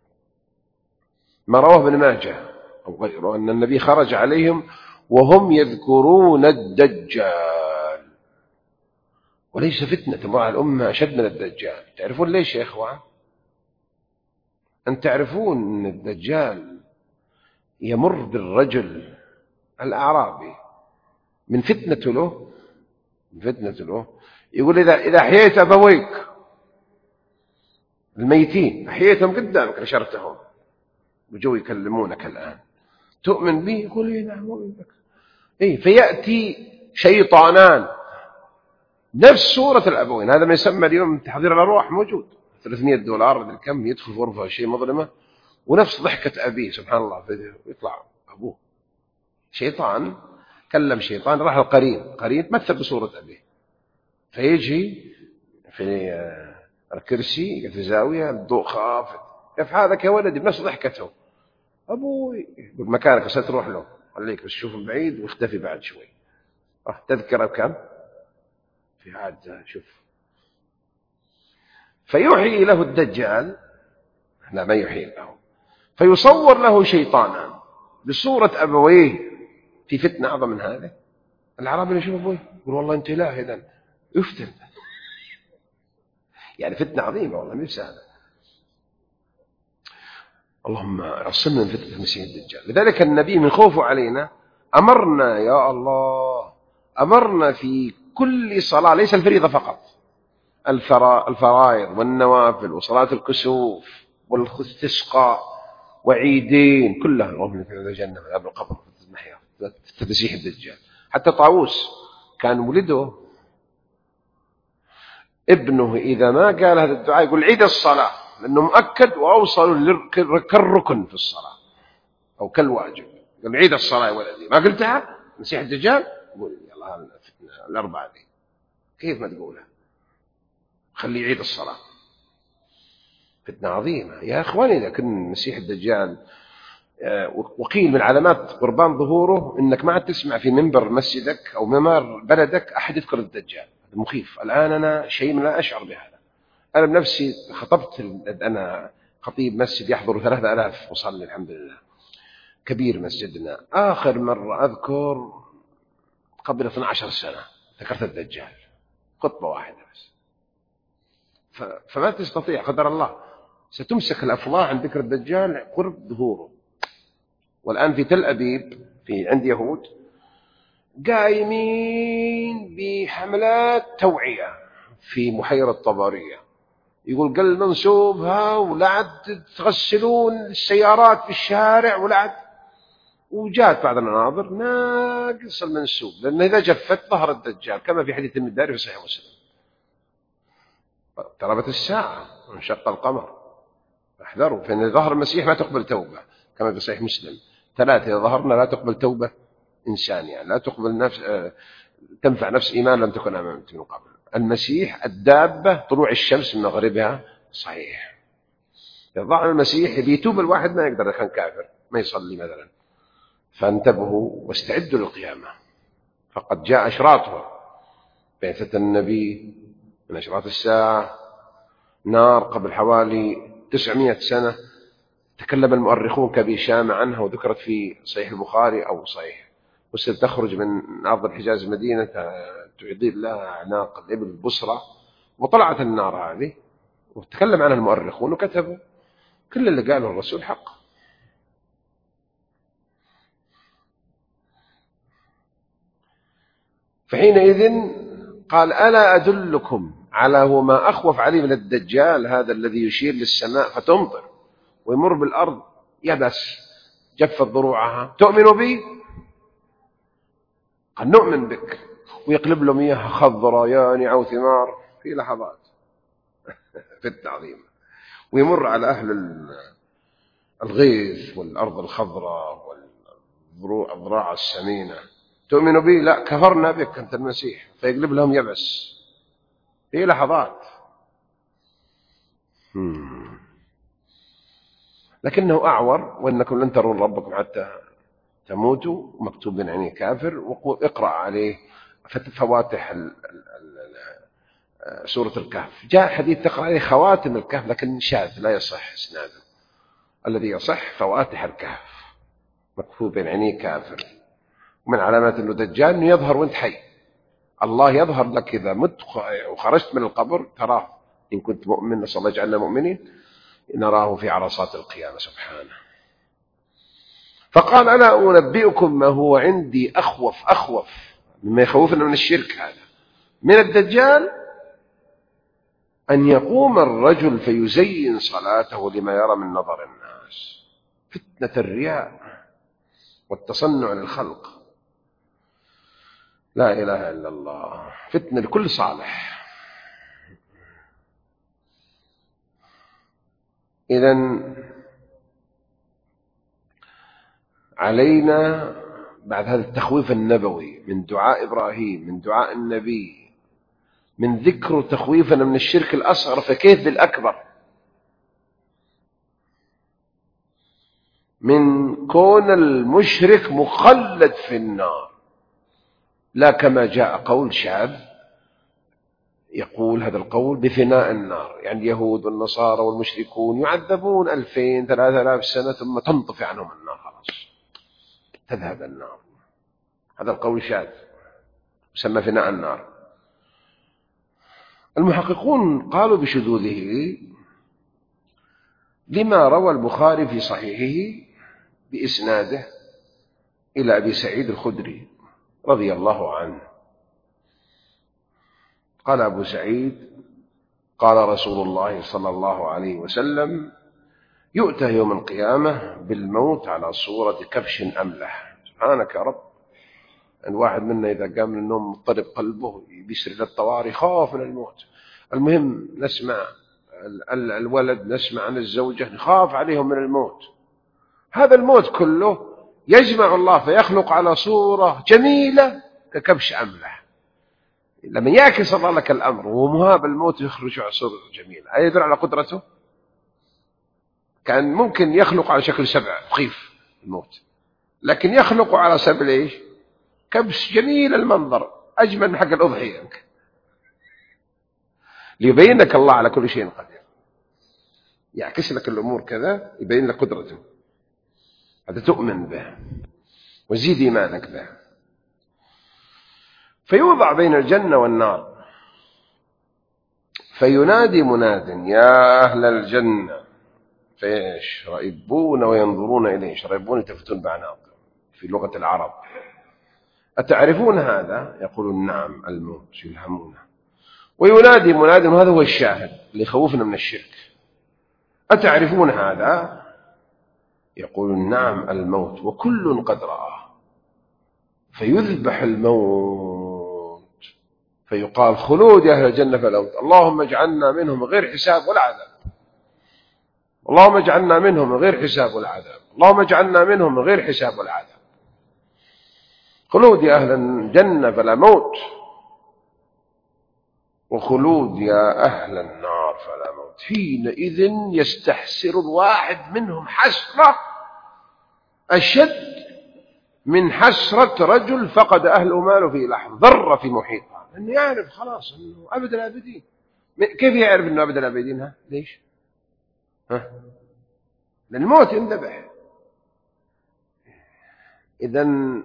ما رواه ابن ماجه أو غيره أن النبي خرج عليهم وهم يذكرون الدجال، وليس فتنة تمر الأمة أشد من الدجال. تعرفون ليش يا إخوان؟ أن تعرفون أن الدجال يمر بالرجل الأعرابي من فتنة له يقول إذا أحييت أبويك الميتين، أحييتهم قدامك نشرتهم وجو يكلمونك الآن، تؤمن به؟ يقول لي نعم أؤمن بك. فيأتي شيطانان نفس صورة الأبوين. هذا ما يسمى اليوم تحضير الأرواح، موجود $300 من كم يدخل في غرفة شيء مظلمة ونفس ضحكة أبيه سبحان الله يطلع أبوه. شيطان كلم شيطان، راح القرين تمثل بصورة أبيه، فيجي في الكرسي في زاوية الضوء خافت، كيف حالك يا ولدي؟ بنفس ضحكته. أبوي يقول مكانك ستروح له، خليك بس شوف من بعيد واختفي بعد شوي. تذكره بكم؟ في عاد شوف. فيوحي له الدجال، لا ما يوحي له، فيصور له شيطانا بصورة أبويه في فتنة أعظم من هذا. العربي يشوف أبويه يقول والله أنت إله، إذن يفتن. يعني فتنة عظيمة والله مش سهلة. اللهم عصمنا من فتنة المسيح الدجال. لذلك النبي من خوفه علينا أمرنا، يا الله، أمرنا في كل صلاة، ليس الفريضة فقط، الفرائض والنوافل وصلاة الكسوف والاستسقاء وعيدين كلها، اللهم في الجنة من عذاب القبر في تمسيح الدجال. حتى طاووس كان ولده ابنه إذا ما قال هذا الدعاء يقول عيد الصلاة، لأنه مؤكد وأوصل كالركن في الصلاة أو كالواجب. قال عيد الصلاة يا ولدي، ما قلتها مسيح الدجال؟ يقول يلا الأربعة دي كيف ما تقولها، خلي يعيد الصلاة. فتنة عظيمة يا أخواني. إذا كان مسيح الدجال وقيل من علامات قربان ظهوره إنك ما عاد تسمع في منبر مسجدك أو ممر بلدك أحد يذكر الدجال. هذا مخيف. الآن أنا شيء لا أشعر بهذا. أنا بنفسي خطبت، أنا خطيب مسجد يحضر 3000 مصلي الحمد لله، كبير مسجدنا. آخر مرة أذكر قبل 12 سنة ذكرت الدجال، خطبة واحدة بس. فما تستطيع، قدر الله ستمسك الأفواه عن ذكر الدجال قرب ظهوره. والآن في تل أبيب عند يهود قايمين بحملات توعية في محيرة طبرية، يقول قل منسوبها ولعد تغسلون السيارات في الشارع ولعد. وجاءت بعض المناظر ناقص المنسوب، لأن إذا جفت ظهر الدجال كما في حديث المداري في صحيح مسلم. اقتربت الساعة وانشق القمر، احذروا، فإن ظهر المسيح ما تقبل توبة كما في صحيح مسلم. 3 إذا ظهرنا لا تقبل توبة إنسان، يعني لا تقبل نفس تنفع نفس إيمان لم تكن أمامت من قبل. المسيح الدابة طلوع الشمس من مغربها، صحيح. إذا ظهر المسيح بيتوب الواحد ما يقدر، كان كافر ما يصلي مثلا. فانتبهوا واستعدوا للقيامة، فقد جاء أشراطها. بعثة النبي من أشراط الساعة نار قبل حوالي 900 سنة، تكلم المؤرخون كأبي شامة عنها، وذكرت في صحيح البخاري أو صحيح مسلم. تخرج من أرض الحجاز المدينة تعيد لها أعناق الإبل البصرة، وطلعت النار هذه وتكلم عنها المؤرخون وكتبوا كل اللي قاله الرسول حق. فحينئذ قال ألا أدلكم على هو ما أخوف عليه من الدجال، هذا الذي يشير للسماء فتمطر ويمر بالأرض يبس جفت ضروعها، تؤمن بي؟ قال نؤمن بك، ويقلب له مياه خضراء يانع أو ثمار في لحظات. فتنة عظيمة. ويمر على أهل الغيث والأرض الخضراء الذراع السمينة، تؤمن بي؟ لا، كفرنا بك أنت المسيح، فيقلب لهم يبس في لحظات. لكنه أعور، وإنكم لن ترون ربكم حتى تموتوا، مكتوب بين عينيه كافر، واقرأ عليه فواتح سورة الكهف. جاء حديث تقرأ عليه خواتم الكهف، لكن شاذ لا يصح اسناده. الذي يصح فواتح الكهف، مكتوب بين عينيه كافر. ومن علامات انه دجال انه يظهر وانت حي. الله يظهر لك اذا مت وخرجت من القبر تراه، ان كنت مؤمن، نسأل الله يجعلنا مؤمنين، نراه في عرصات القيامة سبحانه. فقال ألا أنبئكم ما هو عندي أخوف مما يخوفنا من الشرك هذا من الدجال، أن يقوم الرجل فيزين صلاته لما يرى من نظر الناس، فتنة الرياء والتصنع للخلق. لا إله إلا الله، فتنة لكل صالح. إذن علينا بعد هذا التخويف النبوي من دعاء إبراهيم، من دعاء النبي، من ذكر تخويفنا من الشرك الأصغر، فكيف بالأكبر؟ من كون المشرك مخلد في النار، لا كما جاء قول شاذ يقول هذا القول بفناء النار، يعني اليهود والنصارى والمشركون يعذبون 2000 3000 سنة ثم تنطفي عنهم النار، خلاص تذهب النار. هذا القول شاذ يسمى فناء النار. المحققون قالوا بشذوذه لما روى البخاري في صحيحه بإسناده إلى أبي سعيد الخدري رضي الله عنه قال أبو سعيد قال رسول الله صلى الله عليه وسلم يؤتى يوم القيامة بالموت على صورة كبش أملح. سبحانك يا رب، الواحد منا إذا قام من النوم مضطرب قلبه بيسر إلى الطوارئ، خاف من الموت. المهم نسمع الولد، نسمع عن الزوجة، نخاف عليهم من الموت. هذا الموت كله يجمع الله فيخلق على صورة جميلة ككبش أملح. لما يعكس الله لك الأمر ومهاب الموت يخرج على صورة جميلة، يدل على قدرته. كان ممكن يخلق على شكل سبع مخيف الموت، لكن يخلق على سبيل ايش؟ كبش جميل المنظر، أجمل من حق الأضحية، ليبين لك الله على كل شيء قدير. يعكس لك الأمور كذا، يبين لك قدرته. هذا تؤمن به وزيد إيمانك به. فيوضع بين الجنة والنار فينادي مناد يا أهل الجنة، فإيش رائبون وينظرون إليه. رائبون يتفتون بعناق في لغة العرب. أتعرفون هذا؟ يقولون نعم، الموت، يلهمونه. وينادي مناد، وهذا هو الشاهد اللي يخوفنا من الشرك. أتعرفون هذا؟ يقولون نعم، الموت، وكل قد رآه. فيذبح الموت فيقال خلود يا أهل الجنة فلا موت، اللهم اجعلنا منهم غير حساب ولا عذاب، اللهم اجعلنا منهم غير حساب ولا عذاب، اللهم اجعلنا منهم غير حساب ولا عذاب. خلود يا أهل الجنة فلا موت، وخلود يا أهل النار فلا موت. حينئذ يستحسر الواحد منهم حسرة أشد من حسرة رجل فقد أهله ماله في لحظة، ذرة في محيطها، أنه يعرف خلاص أنه أبد الآبدين. كيف يعرف أنه أبد الآبدين؟ ليش؟ لأن الموت ينذبح. إذن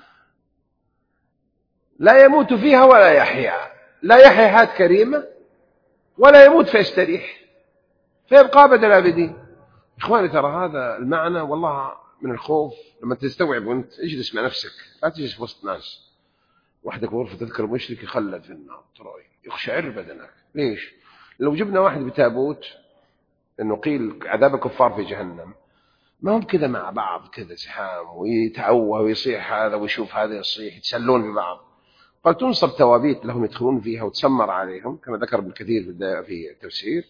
لا يموت فيها ولا يحيا، لا يحيا حياة كريمة ولا يموت فيستريح، فيبقى أبد الآبدين. إخواني ترى هذا المعنى والله من الخوف لما تستوعب وانت اجلس مع نفسك، لا تجلس في وسط ناس وحدك غرفة تذكر مشرك يخلد في النار، ترى يخشعر بدنك. ليش؟ لو جبنا واحد بتابوت انه قيل عذاب الكفار في جهنم، ما هم كذا مع بعض كذا زحام ويتعوه ويصيح هذا ويشوف هذا يصيح، يتسلون ببعض. قال تنصب توابيت لهم يدخلون فيها وتسمر عليهم كما ذكر ابن كثير في التفسير،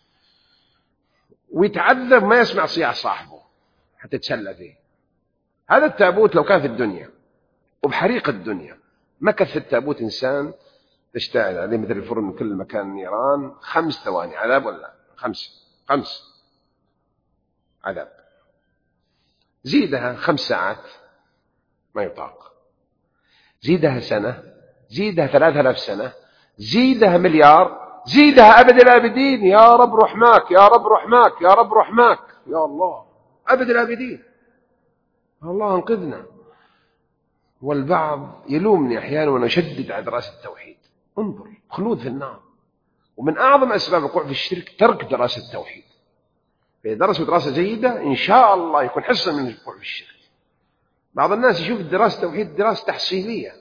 ويتعذب ما يسمع صياح صاحبه حتى يتسلى فيه. هذا التابوت لو كان في الدنيا وبحريق الدنيا مكث في التابوت إنسان تشتعل عليه مثل الفرن من كل مكان نيران 5 ثواني عذاب ولا 5 عذاب. زيدها 5 ساعات ما يطاق، زيدها سنة، زيدها 3000 سنة، زيدها مليار، زيدها أبد الآبدين. يا رب رحماك يا رب رحماك يا رب رحماك يا الله، أبد الآبدين. الله انقذنا. والبعض يلومني أحيانا وأنا أشدد على دراسة التوحيد. انظر، خلود في النار. ومن أعظم أسباب الوقوع في الشرك ترك دراسة التوحيد. فإذا درسوا دراسة جيدة إن شاء الله يكون حصة من الوقوع في الشرك. بعض الناس يشوف دراسة التوحيد دراسة تحصيلية.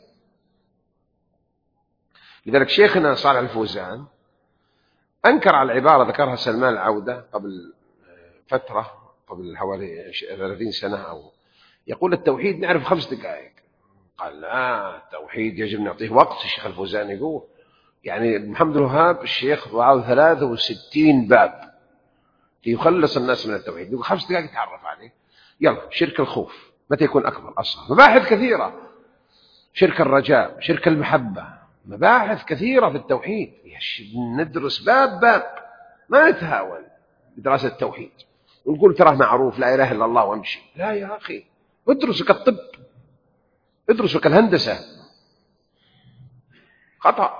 لذلك شيخنا صالح الفوزان أنكر على العبارة ذكرها سلمان العودة قبل فترة، قبل حوالي 30 سنة أو، يقول التوحيد نعرف 5 دقائق. قال لا، التوحيد يجب نعطيه وقت. الشيخ الفوزان يقول يعني محمد الوهاب الشيخ وعاو 63 باب ليخلص الناس من التوحيد. يقول 5 دقائق يتعرف عليه. يلا، شرك الخوف متى يكون أكبر أصغر، مباحث كثيرة. شرك الرجاء، شرك المحبة، مباحث كثيرة في التوحيد. ندرس باب ما نتهاون بدراسة التوحيد ونقول تراه معروف لا إله إلا الله وامشي. لا يا أخي، ادرسوا كالطب، ادرسوا كالهندسة. خطأ.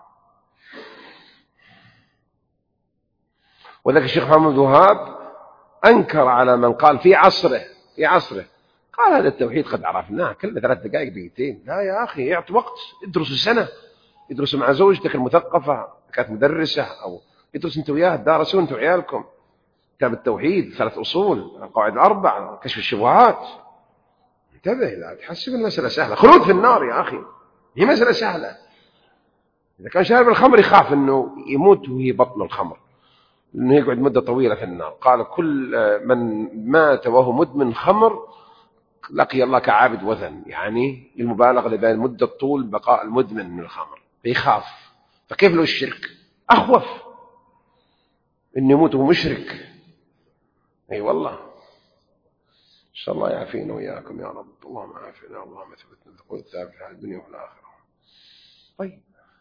وذلك الشيخ محمد الوهاب أنكر على من قال في عصره قال هذا التوحيد قد عرفناه، كله 3 دقائق 2. لا يا أخي، يعطي وقت. ادرسوا سنة، ادرسوا مع زوجتك المثقفة كانت مدرسة، أو ادرسوا انتوا وياه، دارسوا انتوا وعيالكم كتاب التوحيد، 3 أصول، القواعد 4، كشف الشبهات. انتبه، لا تحسب المسألة سهلة. خلود في النار يا أخي، هي مسألة سهلة. إذا كان شارب الخمر يخاف أنه يموت وهي بطن الخمر، أنه يقعد مدة طويلة في النار. قال كل من مات وهو مدمن خمر لقي الله كعابد وثن، يعني المبالغة لبين مدة طول بقاء المدمن من الخمر، فيخاف. فكيف له الشرك؟ أخوف أن يموت وهو مشرك. أي والله، إن شاء الله يعافينا وإياكم يا رب. اللهم عافنا، اللهم ثبتنا القول الثابت في الدنيا والآخرة. طيب،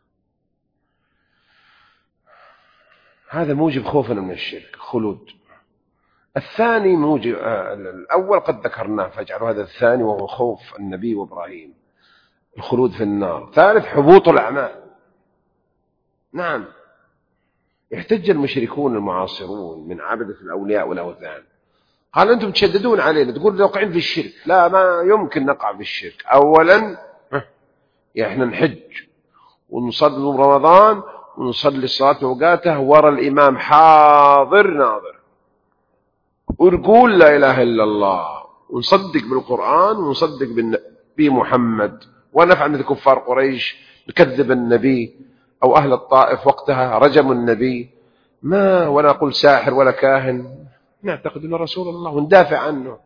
هذا موجب خوفنا من الشرك، خلود. الثاني موجب الأول قد ذكرناه، فاجعلوا هذا الثاني وهو خوف النبي وإبراهيم، الخلود في النار. ثالث حبوط الأعمال. نعم، يحتج المشركون المعاصرون من عبدة الأولياء والأوثان، قال أنتم تشددون علينا، تقول واقعين في الشرك. لا، ما يمكن نقع في الشرك. أولا إحنا نحج ونصلي رمضان ونصلي الصلاة وأوقاتها ورا الإمام حاضر ناظر، ونقول لا إله إلا الله، ونصدق بالقرآن ونصدق بالنبي محمد، ونفعل مثل كفار قريش نكذب النبي، أو أهل الطائف وقتها رجموا النبي، ما ولا نقول ساحر ولا كاهن، نعتقد أنه رسول الله وندافع عنه.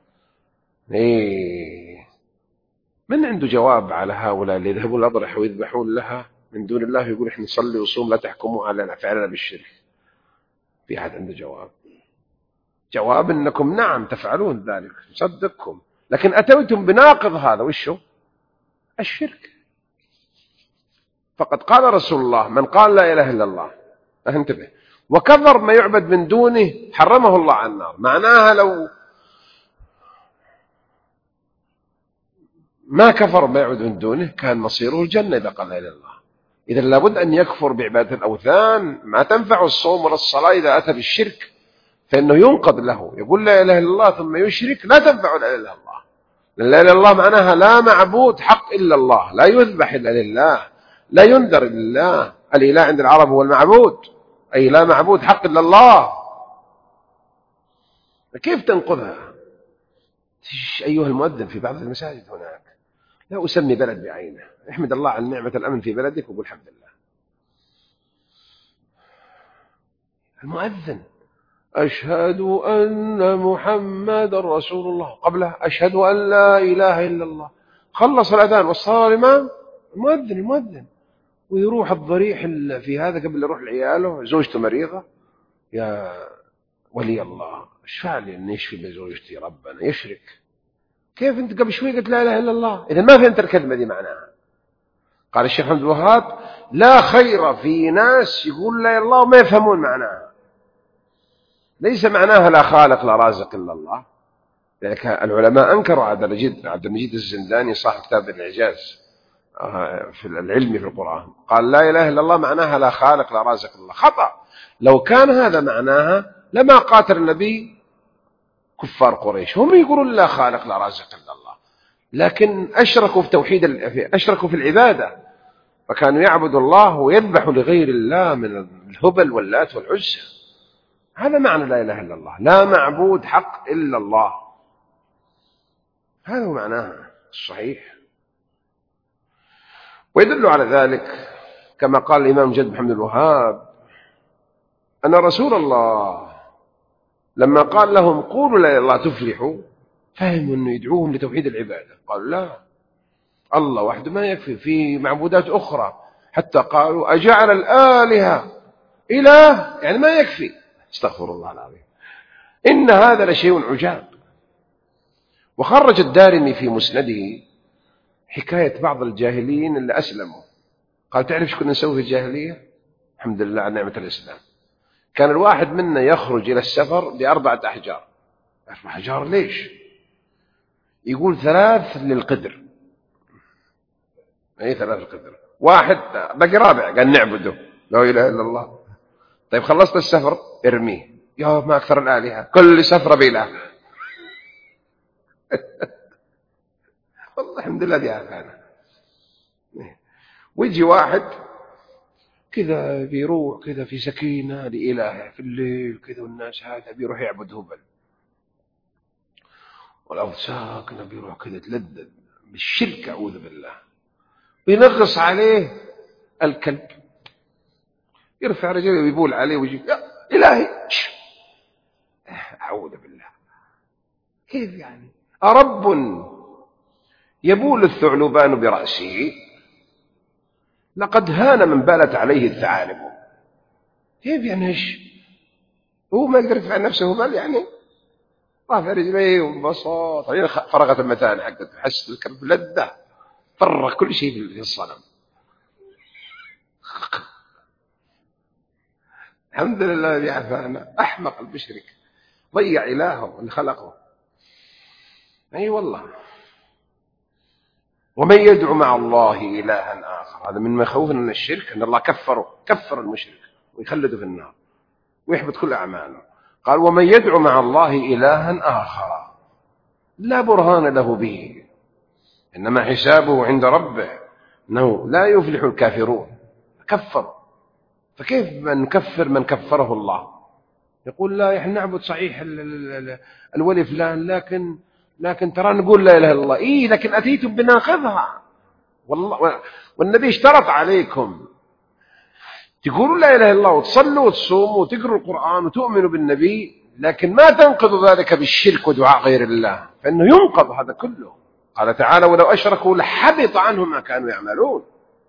إيه، من عنده جواب على هؤلاء اللي يذهبون الأضرحة ويذبحون لها من دون الله، يقول إحنا نصلي وصوم لا تحكموا علينا فعلنا بالشرك؟ في أحد عنده جواب؟ جواب أنكم نعم تفعلون ذلك، نصدقكم، لكن أتيتم بناقض هذا. وشو؟ الشرك. فقد قال رسول الله من قال لا إله إلا الله، انتبه، وكفر ما يعبد من دونه حرمه الله على النار. معناها لو ما كفر ما يعبد من دونه كان مصيره الجنة إذا قال لا إله إلا الله. إذا لابد أن يكفر بعبادة الأوثان. ما تنفع الصوم ولا الصلاة إذا أتى بالشرك، فإنه ينقض له. يقول لا إله إلا الله ثم يشرك، لا تنفع لا إله إلا الله. لا إله إلا الله معناها لا معبود حق إلا الله، لا يذبح إلا لله، لا ينذر إلا الله. الإله عند العرب هو المعبود، أي لا معبود حق إلا الله. كيف تنقضها؟ أيها المؤذن في بعض المساجد هناك، لا أسمي بلد بعينه، احمد الله على نعمة الأمن في بلدك وقول الحمد لله. المؤذن أشهد أن محمد رسول الله، قبله أشهد أن لا إله إلا الله، خلص الأذان والصلاة الإمام، المؤذن ويروح الضريح في هذا قبل يروح لعياله، زوجته مريضة، يا ولي الله اشفع لي أن يشفي بزوجتي ربنا، يشرك كيف أنت قبل شوي قلت لا إله إلا الله؟ إذا ما فهمت الكلمة دي معناها. قال الشيخ محمد الوهاب لا خير في ناس يقول لا إله إلا الله وما يفهمون معناها. ليس معناها لا خالق لا رازق إلا الله. لذلك العلماء أنكروا عبد المجيد الزنداني صاحب كتاب الإعجاز في العلمي في القرآن، قال لا إله إلا الله معناها لا خالق لا رازق إلا الله. خطأ. لو كان هذا معناها لما قاتل النبي كفار قريش، هم يقولون لا خالق لا رازق إلا الله، لكن أشركوا في أشركوا في العبادة، فكانوا يعبدوا الله ويذبحوا لغير الله من الهبل واللات والعزى. هذا معنى لا إله إلا الله، لا معبود حق إلا الله، هذا هو معناها الصحيح. ويدل على ذلك كما قال الإمام جد محمد الوهاب أن رسول الله لما قال لهم قولوا لا إله إلا الله تفلحوا، فهموا أنه يدعوهم لتوحيد العبادة. قالوا لا، الله وحده ما يكفي، في معبودات أخرى، حتى قالوا أجعل الآلهة إله، يعني ما يكفي. استغفر الله العظيم، إن هذا لشيء عجاب. وخرج الدارمي في مسنده حكاية بعض الجاهليين اللي أسلموا. قال تعرف شو كنا نسوي في الجاهلية؟ الحمد لله على نعمة الإسلام. كان الواحد منا يخرج إلى السفر ب4 أحجار. 4 أحجار ليش؟ يقول 3 للقدر. أي 3 للقدر، واحد بقي رابع قال نعبده لا إله إلا الله. طيب خلصت السفر ارميه، يا ما أكثر الآلهة، كل سفرة بإله. والله الحمد لله دي عافانا. ويجي واحد كذا بيروح كذا في سكينة لإله في الليل كذا، والناس هذا بيروح يعبد هبل، والأرض ساكنة بيروح كذا تلذذ بالشرك أعوذ بالله، بينغص عليه الكلب، يرفع رجله ويبول عليه ويجي يا إلهي أعوذ بالله. كيف يعني؟ أرب يبول الثعلبان برأسه؟ لقد هان من بالت عليه الثعالب. كيف يعني؟ ايش هو ما يقدر يدفع نفسه بال يعني؟ رافع رجليه وانبسط، فرغت المثاني حقته، حس الكلب لذة، فرغ كل شيء في الصنم. الحمد لله الذي عافانا. أحمق المشرك ضيع إلهه اللي خلقه. أي والله. ومن يدعو مع الله إلها آخر، هذا من مخوفنا من الشرك، أن الله كفر المشرك ويخلده في النار ويحبط كل أعماله. قال ومن يدعو مع الله إلها آخر لا برهان له به إنما حسابه عند ربه إنه لا يفلح الكافرون. كفر. فكيف من كفره الله؟ يقول لا إحنا نعبد صحيح الولي فلان، لكن ترى نقول لا إله إلا الله. إيه لكن أتيتم بناقضها والله. والنبي اشترط عليكم تقولوا لا إله إلا الله وتصلوا وتصوموا وتقروا القرآن وتؤمنوا بالنبي، لكن ما تنقضوا ذلك بالشرك ودعاء غير الله، فإنه ينقض هذا كله. قال تعالى ولو أشركوا لحبط عنهم ما كانوا يعملون.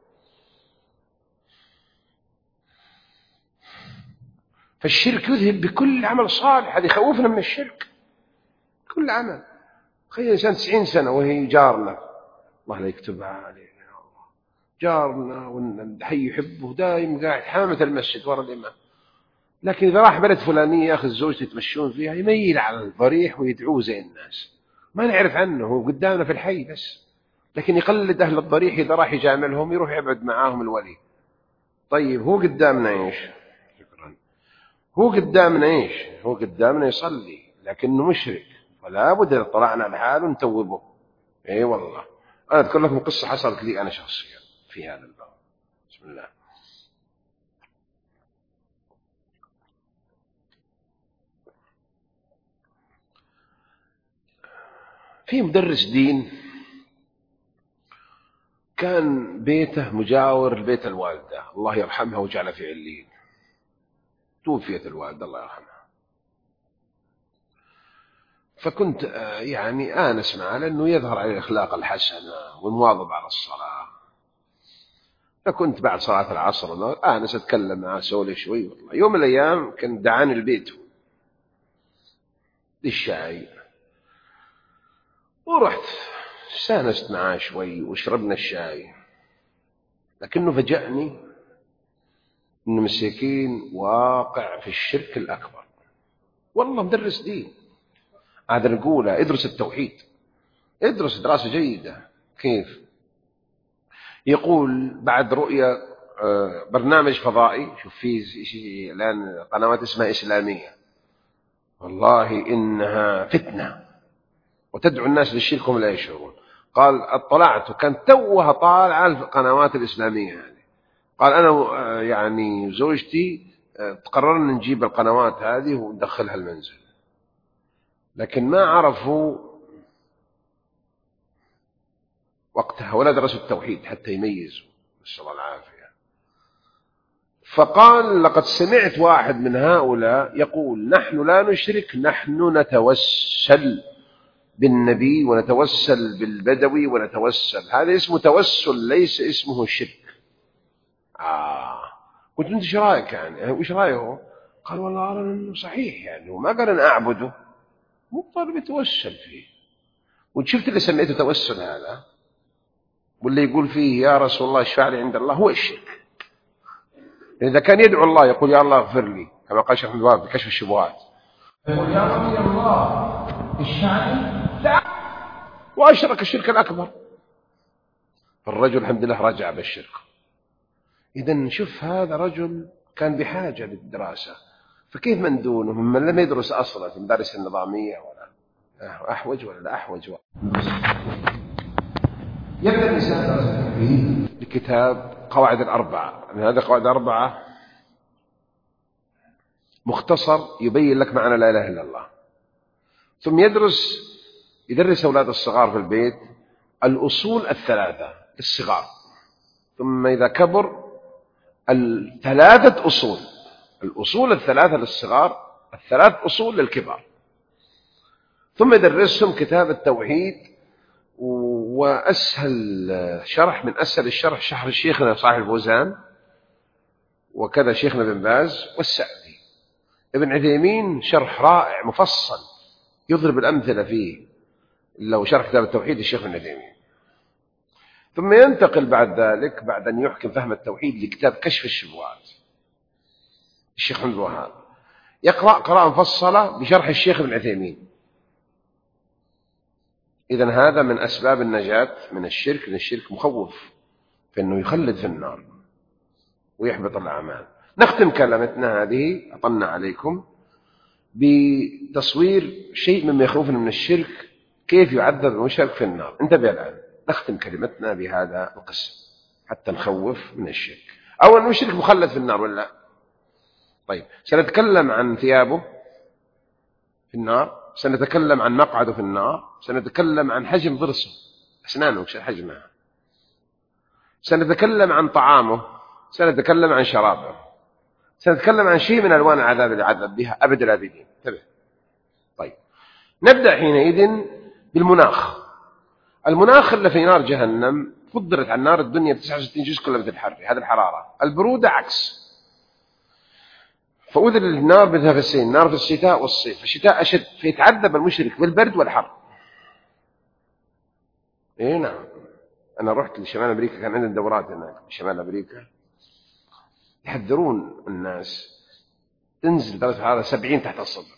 فالشرك يذهب بكل عمل صالح، هذا يخوفنا من الشرك. كل عمل. تخيل إنسان 90 سنة وهي جارنا، الله لا يكتبها علينا، جارنا والحي يحبه دائم قاعد حامة المسجد وراء الإمام، لكن إذا راح بلد فلانية ياخذ زوجته يتمشون فيها يميل على الضريح ويدعوه زي الناس، ما نعرف عنه، هو قدامنا في الحي بس، لكن يقلد أهل الضريح إذا راح يجاملهم يروح يبعد معاهم الولي. طيب هو قدامنا إيش؟ شكرا. هو قدامنا إيش؟ هو قدامنا يصلي لكنه مشرك، فلا بد إذا طلعنا على حاله نتوبه. إيه والله. أنا أذكر لكم قصة حصلت لي أنا شخصيا في هذا الباب. بسم الله. في مدرس دين كان بيته مجاور لبيت الوالدة الله يرحمها وجعل في عليين، توفيت الوالدة الله يرحمها، فكنت يعني آنس معه لأنه يظهر عليه الأخلاق الحسنة والمواظب على الصلاة، فكنت بعد صلاة العصر آنس أتكلم معه سولي شوي. والله يوم من الأيام كان دعاني البيت للشاي، ورحت استانست معاه شوي وشربنا الشاي، لكنه فجأني إنه مسكين واقع في الشرك الأكبر. والله مدرس دين، هذا نقوله ادرس التوحيد، ادرس دراسة جيدة. كيف؟ يقول بعد رؤية برنامج فضائي، شوف فيه الآن قنوات اسمها إسلامية، والله إنها فتنة وتدعو الناس للشرك وهم لا يشعرون. قال اطلعت، وكان توها طالعة القنوات الإسلامية هذه. قال أنا يعني زوجتي قررنا نجيب القنوات هذه وندخلها المنزل، لكن ما عرفوا وقتها ولا درسوا التوحيد حتى يميزوا، نسأل الله العافية. فقال لقد سمعت واحد من هؤلاء يقول نحن لا نشرك، نحن نتوسل بالنبي ونتوسل بالبدوي ونتوسل. هذا اسمه توسل ليس اسمه شرك. قلت انت ايش رايك يعني؟ وش رايه؟ قال والله أرى انه صحيح، يعني وما قال انا اعبده، مو طالب يتوسل فيه. وشفت اللي سميته توسل هذا، واللي يقول فيه يا رسول الله اشفع لي عند الله، هو الشرك. إذا كان يدعو الله يقول يا الله اغفر لي، كما قال شيخ الوهاب في كشف الشبهات، يقول يا ربي الله اشفع لي، لا، وأشرك الشرك الأكبر. الرجل الحمد لله رجع بالشرك. إذن شوف هذا رجل كان بحاجة للدراسة، فكيف من دونه من لم يدرس أصلا في المدارس النظامية ولا أحوج ولا لا أحوج. يبدأ الإنسان دراسة التوحيد بكتاب قواعد الأربعة. هذا قواعد الأربعة مختصر يبين لك معنى لا إله إلا الله. ثم يدرس أولاد الصغار في البيت الأصول الثلاثة للصغار، ثم إذا كبر الثلاثة أصول، الأصول الثلاثة للصغار، الثلاث أصول للكبار. ثم يدرسهم كتاب التوحيد، وأسهل شرح من أسهل الشرح شرح شيخنا صاحب الفوزان، وكذا شيخنا بن باز والسعدي. ابن عثيمين شرح رائع مفصل يضرب الأمثلة فيه، لو شرح كتاب التوحيد الشيخ ابن عثيمين. ثم ينتقل بعد ذلك بعد أن يحكم فهم التوحيد لكتاب كشف الشبهات الشيخ محمد الوهاب، يقرأ قراءة مفصلة بشرح الشيخ ابن عثيمين. إذن هذا من أسباب النجاة من الشرك، لأن الشرك مخوف فإنه يخلد في النار ويحبط الأعمال. نختم كلمتنا هذه أطلنا عليكم بتصوير شيء مما يخوفنا من الشرك، كيف يعذب المشرك في النار. انتبه الآن، نختم كلمتنا بهذا القسم حتى نخوف من الشرك. أولا، المشرك مخلد في النار ولا؟ طيب، سنتكلم عن ثيابه في النار، سنتكلم عن مقعده في النار، سنتكلم عن حجم ضرسه، أسنانه حجمها، سنتكلم عن طعامه، سنتكلم عن شرابه، سنتكلم عن شيء من ألوان العذاب اللي عذب بها أبد الآبدين. انتبه. طيب، نبدأ حينئذ بالمناخ. المناخ اللي في نار جهنم فضلت عن نار الدنيا ب 69 جزء كلها بتتحرك هذه الحرارة. البرودة عكس، فأذل النار بنفسين، نار في الشتاء والصيف. الشتاء أشد، فيتعذب المشرك بالبرد والحر. إيه نعم، أنا رحت لشمال أمريكا، كان عندنا دورات هناك في شمال أمريكا، يحذرون الناس تنزل درجة الحرارة 70 تحت الصفر.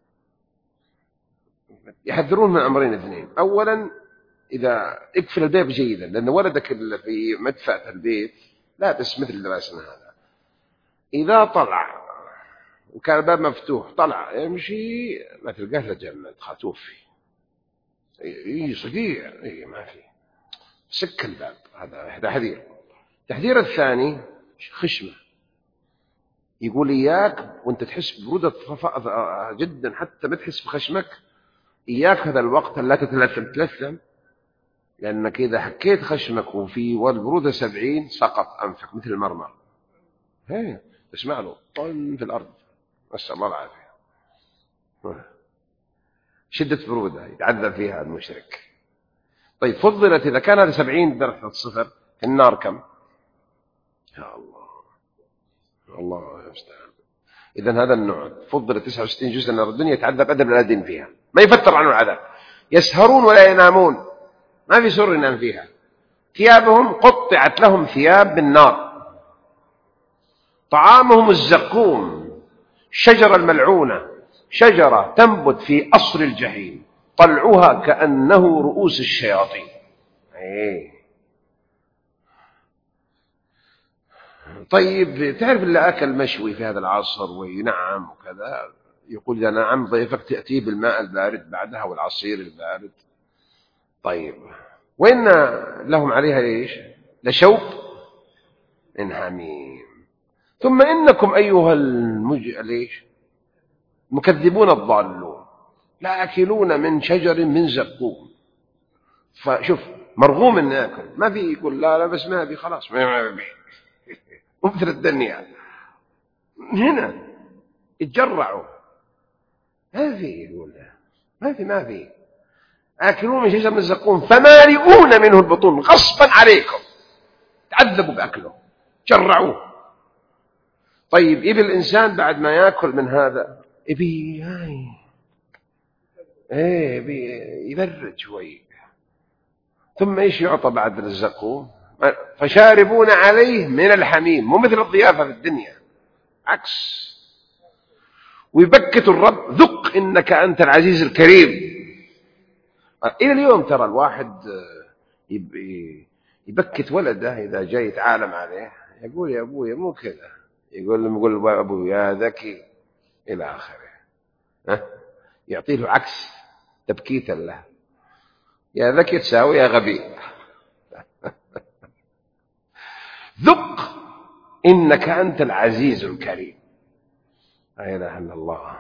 يحذرون من أمرين اثنين. أولا، إذا اقفل الباب جيدا، لأن ولدك اللي في مدفأة البيت لابس مثل لباسنا هذا، إذا طلع وكان الباب مفتوح طلع يمشي ما تلقاه لجنة توفي. صقيع، ما في، سك الباب. هذا تحذير. التحذير الثاني خشمة، يقول إياك وانت تحس برودة جدا حتى ما تحس بخشمك، إياك هذا الوقت لا تتلثم، لأنك إذا حكيت خشمك وفي والبرودة 70 سقط أنفك مثل المرمر. تسمع له طن في الأرض، نسأل الله العافية. شدة برودة يتعذب فيها المشرك. طيب، فضلت إذا كان هذا 70 درجة الصفر، النار كم؟ يا الله، الله يستعان. إذن هذا النوع فضل 69 جزء من الدنيا يتعذب أدب الأدين فيها، ما يفتر عنه العذاب. يسهرون ولا ينامون، ما في سر ينام فيها. ثيابهم قطعت لهم ثياب بالنار. طعامهم الزقوم، شجرة الملعونة، شجرة تنبت في أصل الجحيم، طلعها كأنه رؤوس الشياطين. طيب تعرف اللي أكل مشوي في هذا العصر وينعم وكذا، يقول يا نعم ضيفك تأتيه بالماء البارد بعدها والعصير البارد. طيب وإن لهم عليها إيش؟ لشوب من حميم. ثم إنكم أيها المكذبون الضالون لآكلون من شجر من زقوم. فشوف مرغوم إن يأكل، ما في يقول لا بس ما في خلاص ما في مثل الدنيا هنا يتجرعوا، ما في يقول ما في آكلون من شجر من الزقوم فمالئون منه البطون غصبا عليكم، تعذبوا بأكله جرعوه. طيب يبي الإنسان بعد ما يأكل من هذا يبي يبرد شوي. ثم إيش يعطى بعد الزقوم؟ فشاربون عليه من الحميم، مو مثل الضيافة في الدنيا، عكس. ويبكت الرب ذق إنك أنت العزيز الكريم. إلى اليوم ترى الواحد يبكت ولده إذا جاي يتعالم عليه، يقول يا أبوي مو كذا، يقول أبوي يا ذكي إلى آخره. يعطي له عكس تبكيتا له، يا ذكي تساوي يا غبي. ذق إنك أنت العزيز الكريم. لا إله إلا الله.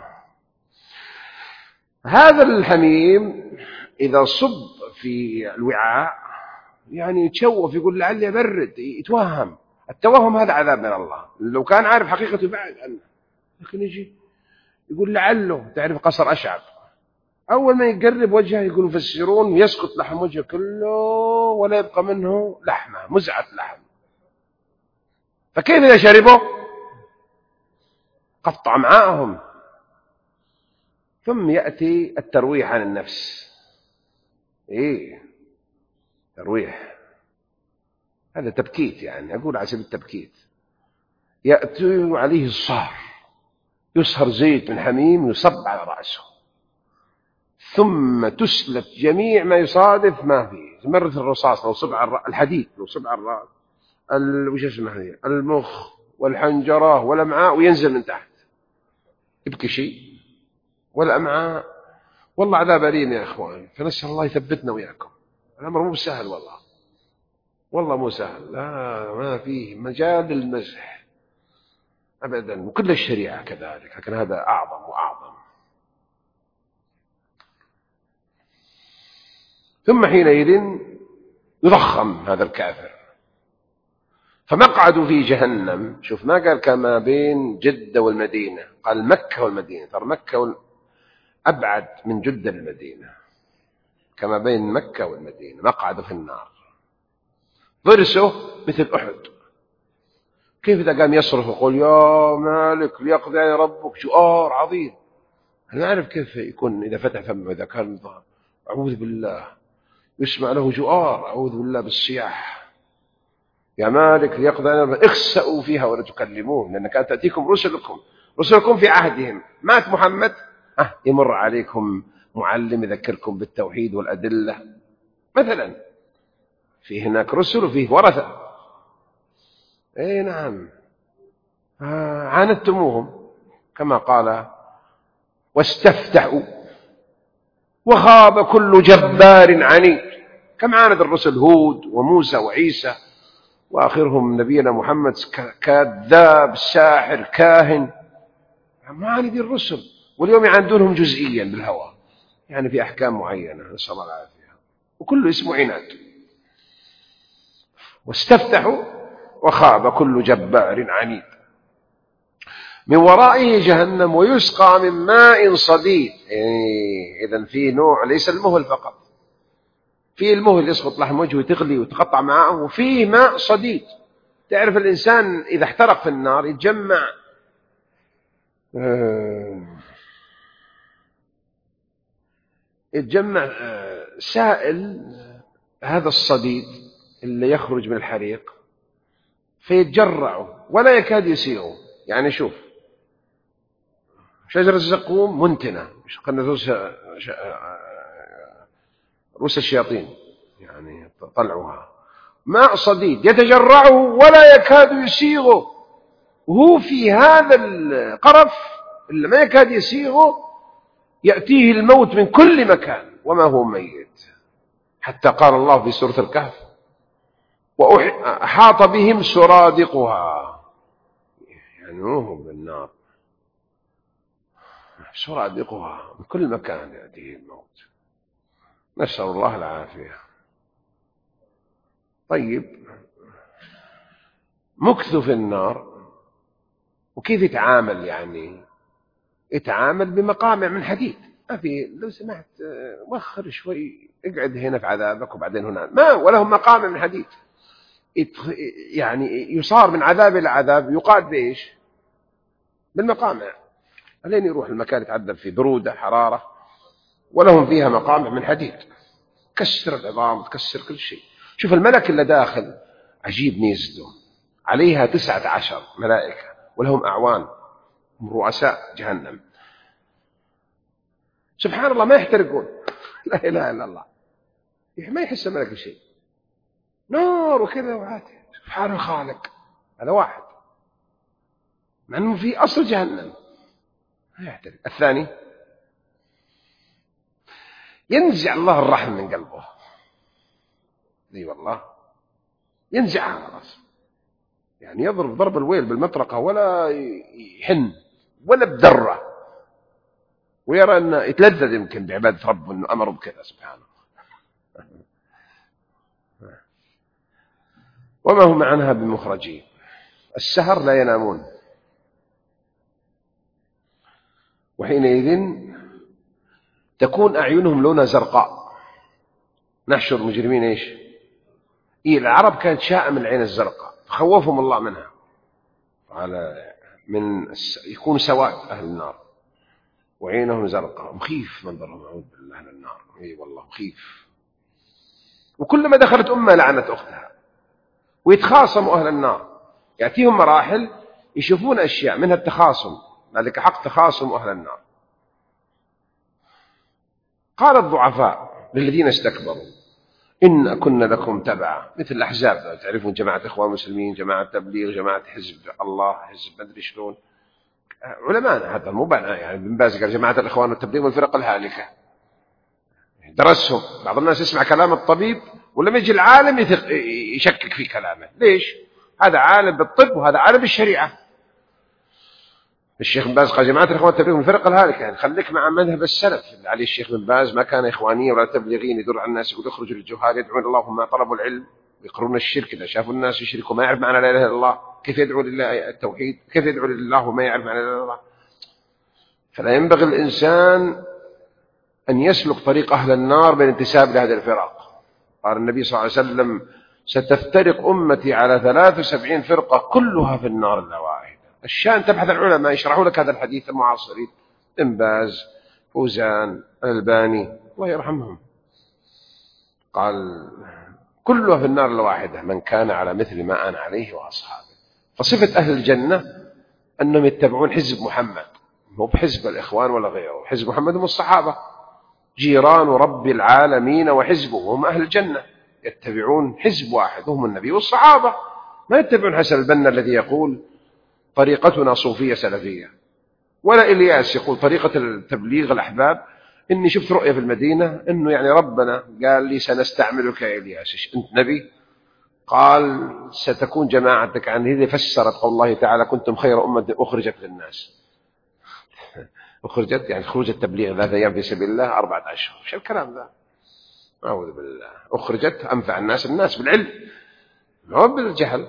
هذا الحميم إذا صب في الوعاء يعني يتشوف، يقول لعلي أبرد، يتوهم. التوهم هذا عذاب من الله، لو كان عارف حقيقته يبعد عنه. لكن يجي يقول لعله، تعرف قصر أشعب أول ما يقرب وجهه يقول مفسرون يسقط لحم وجهه كله ولا يبقى منه لحمة، مزعة لحم. فكيف إذا شربوا؟ قطع معاهم. ثم يأتي الترويح عن النفس. ترويح، هذا تبكيت، يعني أقول على سبيل التبكيت. يأتي عليه الصهر، يصهر زيت من حميم يصب على رأسه، ثم تسلت جميع ما يصادف ما فيه، مرة الرصاص لو صب على الحديد، لو صب على الرأس وش اسمه المخ والحنجرة والأمعاء، وينزل من تحت يبكي شيء. والأمعاء والله عذاب أليم يا إخوان، فنسأل الله يثبتنا وياكم. الأمر مو سهل والله مو سهل، لا ما فيه مجال للمزح أبدا، وكل الشريعة كذلك، لكن هذا أعظم وأعظم. ثم حينئذ يضخم هذا الكافر، فمقعد في جهنم. شوف ما قال كما بين جدة والمدينة، قال مكة والمدينة، ترى مكة أبعد من جدة المدينة، كما بين مكة والمدينة. مقعد في النار، ضرسه مثل أحد. كيف إذا قام يصرخ ويقول يا مالك ليقضي علي ربك، جؤار عظيم. أنا أعرف كيف يكون إذا فتح فمه، إذا كان أعوذ بالله يسمع له جؤار، أعوذ بالله بالصياح، يا مالك ليقضي علي ربك اخسأوا فيها ولا تكلمون، لأن كانت تأتيكم رسلكم في عهدهم. مات محمد يمر عليكم معلم يذكركم بالتوحيد والأدلة مثلا، في هناك رسل وفيه ورثة. نعم، عاندتموهم كما قال واستفتحوا وخاب كل جبار عنيد. كم عاند الرسل هود وموسى وعيسى، وآخرهم نبينا محمد كذاب ساحر كاهن. معاند الرسل، واليوم يعاندونهم جزئيا بالهوى، يعني في أحكام معينة، نسأل الله العافية، وكله اسمه عناد. واستفتحوا وخاب كل جبار عنيد. من ورائه جهنم ويسقى من ماء صديد. إذن فيه نوع، ليس المهل فقط، فيه المهل يسقط لحم وجهه وتغلي وتقطع معه، وفيه ماء صديد. تعرف الإنسان إذا احترق في النار يتجمع يتجمع سائل هذا الصديد اللي يخرج من الحريق فيتجرعه ولا يكاد يسيغه. يعني شوف، شجرة الزقوم منتنة، قلنا رؤوس الشياطين يعني طلعوها، ماء صديد يتجرعه ولا يكاد يسيغه، وهو في هذا القرف اللي ما يكاد يسيغه يأتيه الموت من كل مكان وما هو ميت، حتى قال الله في سورة الكهف: وأحاط بهم سرادقها، يعني هو بالنار، سرادقها من كل مكان يأتيه الموت، نسأل الله العافية. طيب، مكث في النار وكيف يتعامل؟ يعني يتعامل بمقامع من حديد، ما في لو سمحت وخر شوي، اقعد هنا في عذابك وبعدين هنا، ما ولهم مقامع من حديد، يعني يصار من عذاب إلى عذاب، يقاد بإيش؟ بالمقامع، لين يروح المكان يتعذب في برودة حرارة، ولهم فيها مقامع من حديد تكسر العظام تكسر كل شيء. شوف الملك اللي داخل عجيب ميزته، عليها 19 ملائكة ولهم أعوان رؤساء جهنم، سبحان الله ما يحترقون، لا إله إلا الله، ما يحس الملك بشيء، نار وكذا وعاتي، سبحان الخالق. هذا واحد، مع أنه في أصل جهنم ما يحترق. الثاني ينزع الله الرحم من قلبه، اي والله ينزعها خلاص، يعني يضرب ضرب الويل بالمطرقة ولا يحن ولا بدرة، ويرى أنه يتلذذ يمكن بعبادة ربه أنه أمره بكذا سبحانه. وما هم عنها بمخرجين. السهر لا ينامون، وحينئذ تكون أعينهم لونها زرقاء. نحشر المجرمين إيش؟ العرب كانت شائمة العين الزرقاء، خوفهم الله منها، على يكون سواد أهل النار، وعينهم زرقاء، مخيف منظرهم، أعوذ بالله من النار، اي والله مخيف. وكلما دخلت أمة لعنت أختها، ويتخاصموا أهل النار، يأتيهم مراحل يشوفون أشياء منها التخاصم، ذلك حق تخاصم أهل النار. قال الضعفاء للذين استكبروا إن كنا لكم تبعا، مثل الأحزاب، تعرفون جماعة إخوان المسلمين، جماعة تبليغ، جماعة حزب الله، حزب مدري شلون، علماء حتى مو يعني ابن باز قال جماعة الإخوان والتبليغ والفرق الهالكة، درسهم. بعض الناس يسمع كلام الطبيب ولما يجي العالم يشكك في كلامه، ليش؟ هذا عالم بالطب وهذا عالم بالشريعة. الشيخ بن باز قال جماعة الإخوان والتبليغ والفرق الهالكة، يعني خليك مع مذهب السلف اللي عليه الشيخ بن باز، ما كان إخوانية ولا تبليغين يدور على الناس يقول اخرجوا للجهال يدعون الله ما طلبوا العلم، يقرون الشرك. إذا شافوا الناس يشركوا ما يعرف معنى لا إله إلا الله، كيف يدعو لله التوحيد؟ كيف يدعو لله وما يعرف معنى لا إله إلا الله؟ فلا ينبغي الإنسان أن يسلك طريق أهل النار بالانتساب لهذه الفرق. قال النبي صلى الله عليه وسلم ستفترق أمتي على 73 فرقة كلها في النار إلا واحدة. الشان تبحث العلماء يشرحوا لك هذا الحديث المعاصرين، ابن باز، فوزان، الألباني الله يرحمهم، قال كلها في النار إلا واحدة من كان على مثل ما أنا عليه وأصحابه. فصفة أهل الجنة أنهم يتبعون حزب محمد، مو بحزب الإخوان ولا غيره، حزب محمد هم الصحابة جيران رب العالمين وحزبه، وهم أهل الجنة، يتبعون حزب واحد وهم النبي والصحابة، ما يتبعون حسن البنا الذي يقول طريقتنا صوفية سلفية، ولا إلياس يقول طريقة التبليغ الأحباب. إني شفت رؤية في المدينة إنه يعني ربنا قال لي سنستعملك يا إلياس، أنت نبي؟ قال ستكون جماعتك عن هذه، فسرت قول الله تعالى كنتم خير أمة أخرجت للناس. أخرجت يعني خروج التبليغ 3 أيام في سبيل الله 4 أشهر، شو الكلام ذا؟ أعوذ بالله. أخرجت أنفع الناس بالعلم، ما بالجهل،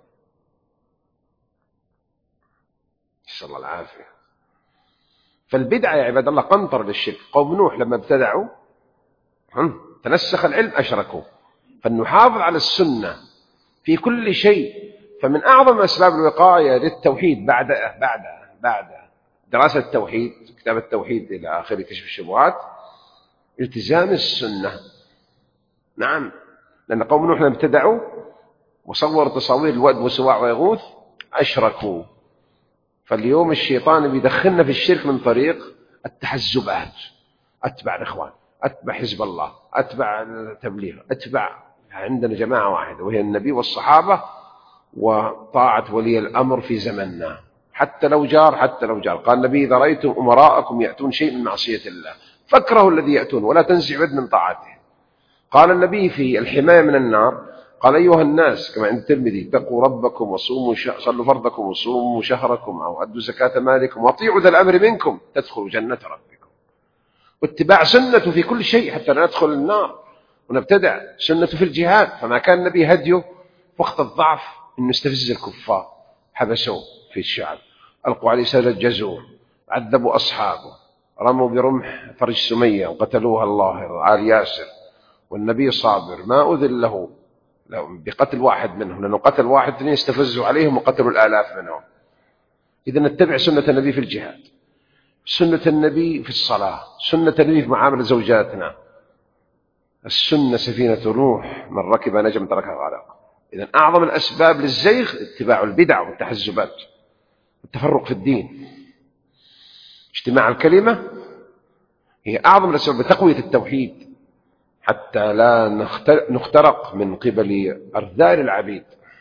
نسأل الله العافية. فالبدعة يا عباد الله قنطر للشرك. قوم نوح لما ابتدعوا تنسخ العلم أشركوا، فلنحافظ على السنة في كل شيء. فمن أعظم أسباب الوقاية للتوحيد بعد دراسة التوحيد، كتاب التوحيد إلى آخر كشف الشبهات، التزام السنة. نعم، لأن قوم نوح لما ابتدعوا وصوروا تصاوير الواد وسواع ويغوث أشركوا. فاليوم الشيطان بيدخلنا في الشرك من طريق التحزبات، أتبع الإخوان، أتبع حزب الله، أتبع التبليغ، أتبع. عندنا جماعة واحدة وهي النبي والصحابة وطاعة ولي الأمر في زمننا، حتى لو جار. قال النبي: إذا رأيتم أمراءكم يأتون شيء من معصية الله فاكرهوا الذي يأتون ولا تنزعوا يد من طاعته. قال النبي في الحماية من النار: قال: أيها الناس، كما عند الترمذي: اتقوا ربكم وصوموا صلوا فرضكم وصوموا شهركم أو أدوا زكاة مالكم وأطيعوا ذا الأمر منكم تدخلوا جنة ربكم. واتباع سنته في كل شيء حتى لا ندخل النار ونبتدع. سنته في الجهاد، فما كان النبي هديه وقت الضعف إنه استفز الكفار، حبسوه في الشعب، ألقوا عليه سيل الجزور، عذبوا أصحابه، رموا برمح فرج سمية وقتلوها الله آل ياسر، والنبي صابر ما أذن له بقتل واحد منهم، لأنه قتل واحد اثنين استفزوا عليهم وقتلوا الآلاف منهم. إذا نتبع سنة النبي في الجهاد، سنة النبي في الصلاة، سنة النبي في معاملة زوجاتنا. السنة سفينة نوح، من ركب نجا من تركها غرق. إذا أعظم الأسباب للزيغ اتباع البدع والتحزبات والتفرق في الدين. اجتماع الكلمة هي أعظم الأسباب لتقوية التوحيد حتى لا نخترق من قبل أرذال العبيد.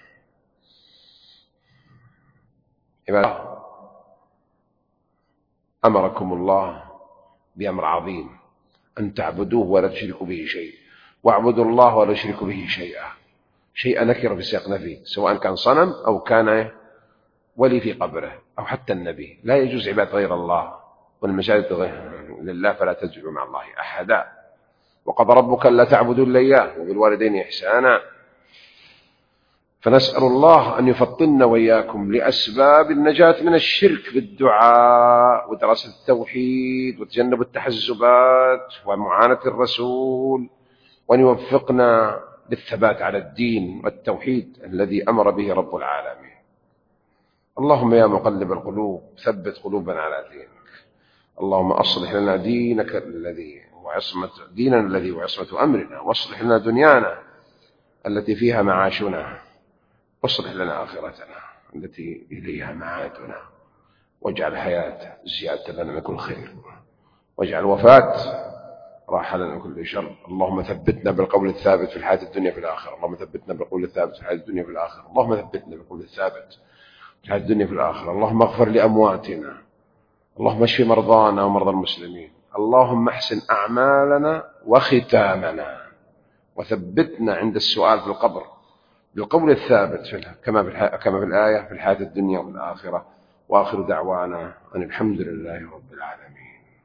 أمركم الله بأمر عظيم: أن تعبدوه ولا تشركوا به شيء، واعبدوا الله ولا تشركوا به شيئا. شيئا نكر بسياق نفي، سواء كان صنم أو كان ولي في قبره أو حتى النبي. لا يجوز عبادة غير الله، والمساجد لله فلا تدعوا مع الله أحدا. وقضى ربك ألا تعبدوا إلا إياه وبالوالدين إحسانا. فنسأل الله أن يفطننا وإياكم لأسباب النجاة من الشرك بالدعاء ودراسة التوحيد وتجنب التحزبات ومعاناة الرسول، وأن يوفقنا للثبات على الدين والتوحيد الذي أمر به رب العالمين. اللهم يا مقلب القلوب ثبت قلوبنا على دينك. اللهم أصلح لنا ديننا الذي هو عصمة أمرنا، واصلح لنا دنيانا التي فيها معاشنا، واصلح لنا آخرتنا التي إليها معادنا، واجعل الحياة زيادة لنا من كل خير، واجعل الوفاة راحة لنا من كل شر. اللهم ثبتنا بالقول الثابت في الحياة الدنيا في الآخرة. اللهم ثبتنا بالقول الثابت في الحياة الدنيا في الآخرة. اللهم ثبتنا بالقول الثابت في الحياة الدنيا في الآخرة. اللهم اغفر لأمواتنا. اللهم اشف مرضانا ومرضى المسلمين. اللهم احسن أعمالنا وختامنا، وثبتنا عند السؤال في القبر بالقول الثابت كما في الآية في الحياة الدنيا والآخرة. وآخر دعوانا أن الحمد لله رب العالمين.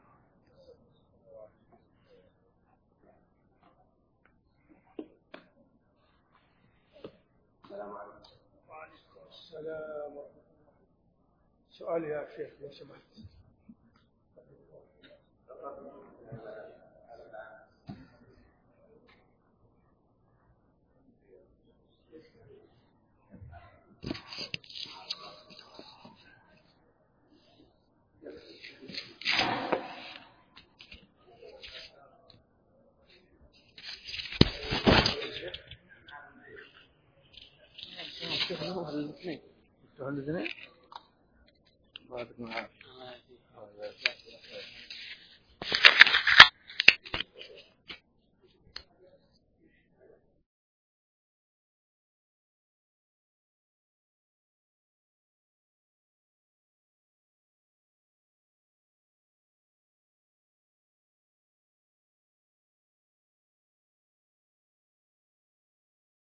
السلام. سؤال يا شيخ لو سمحت. الاثنين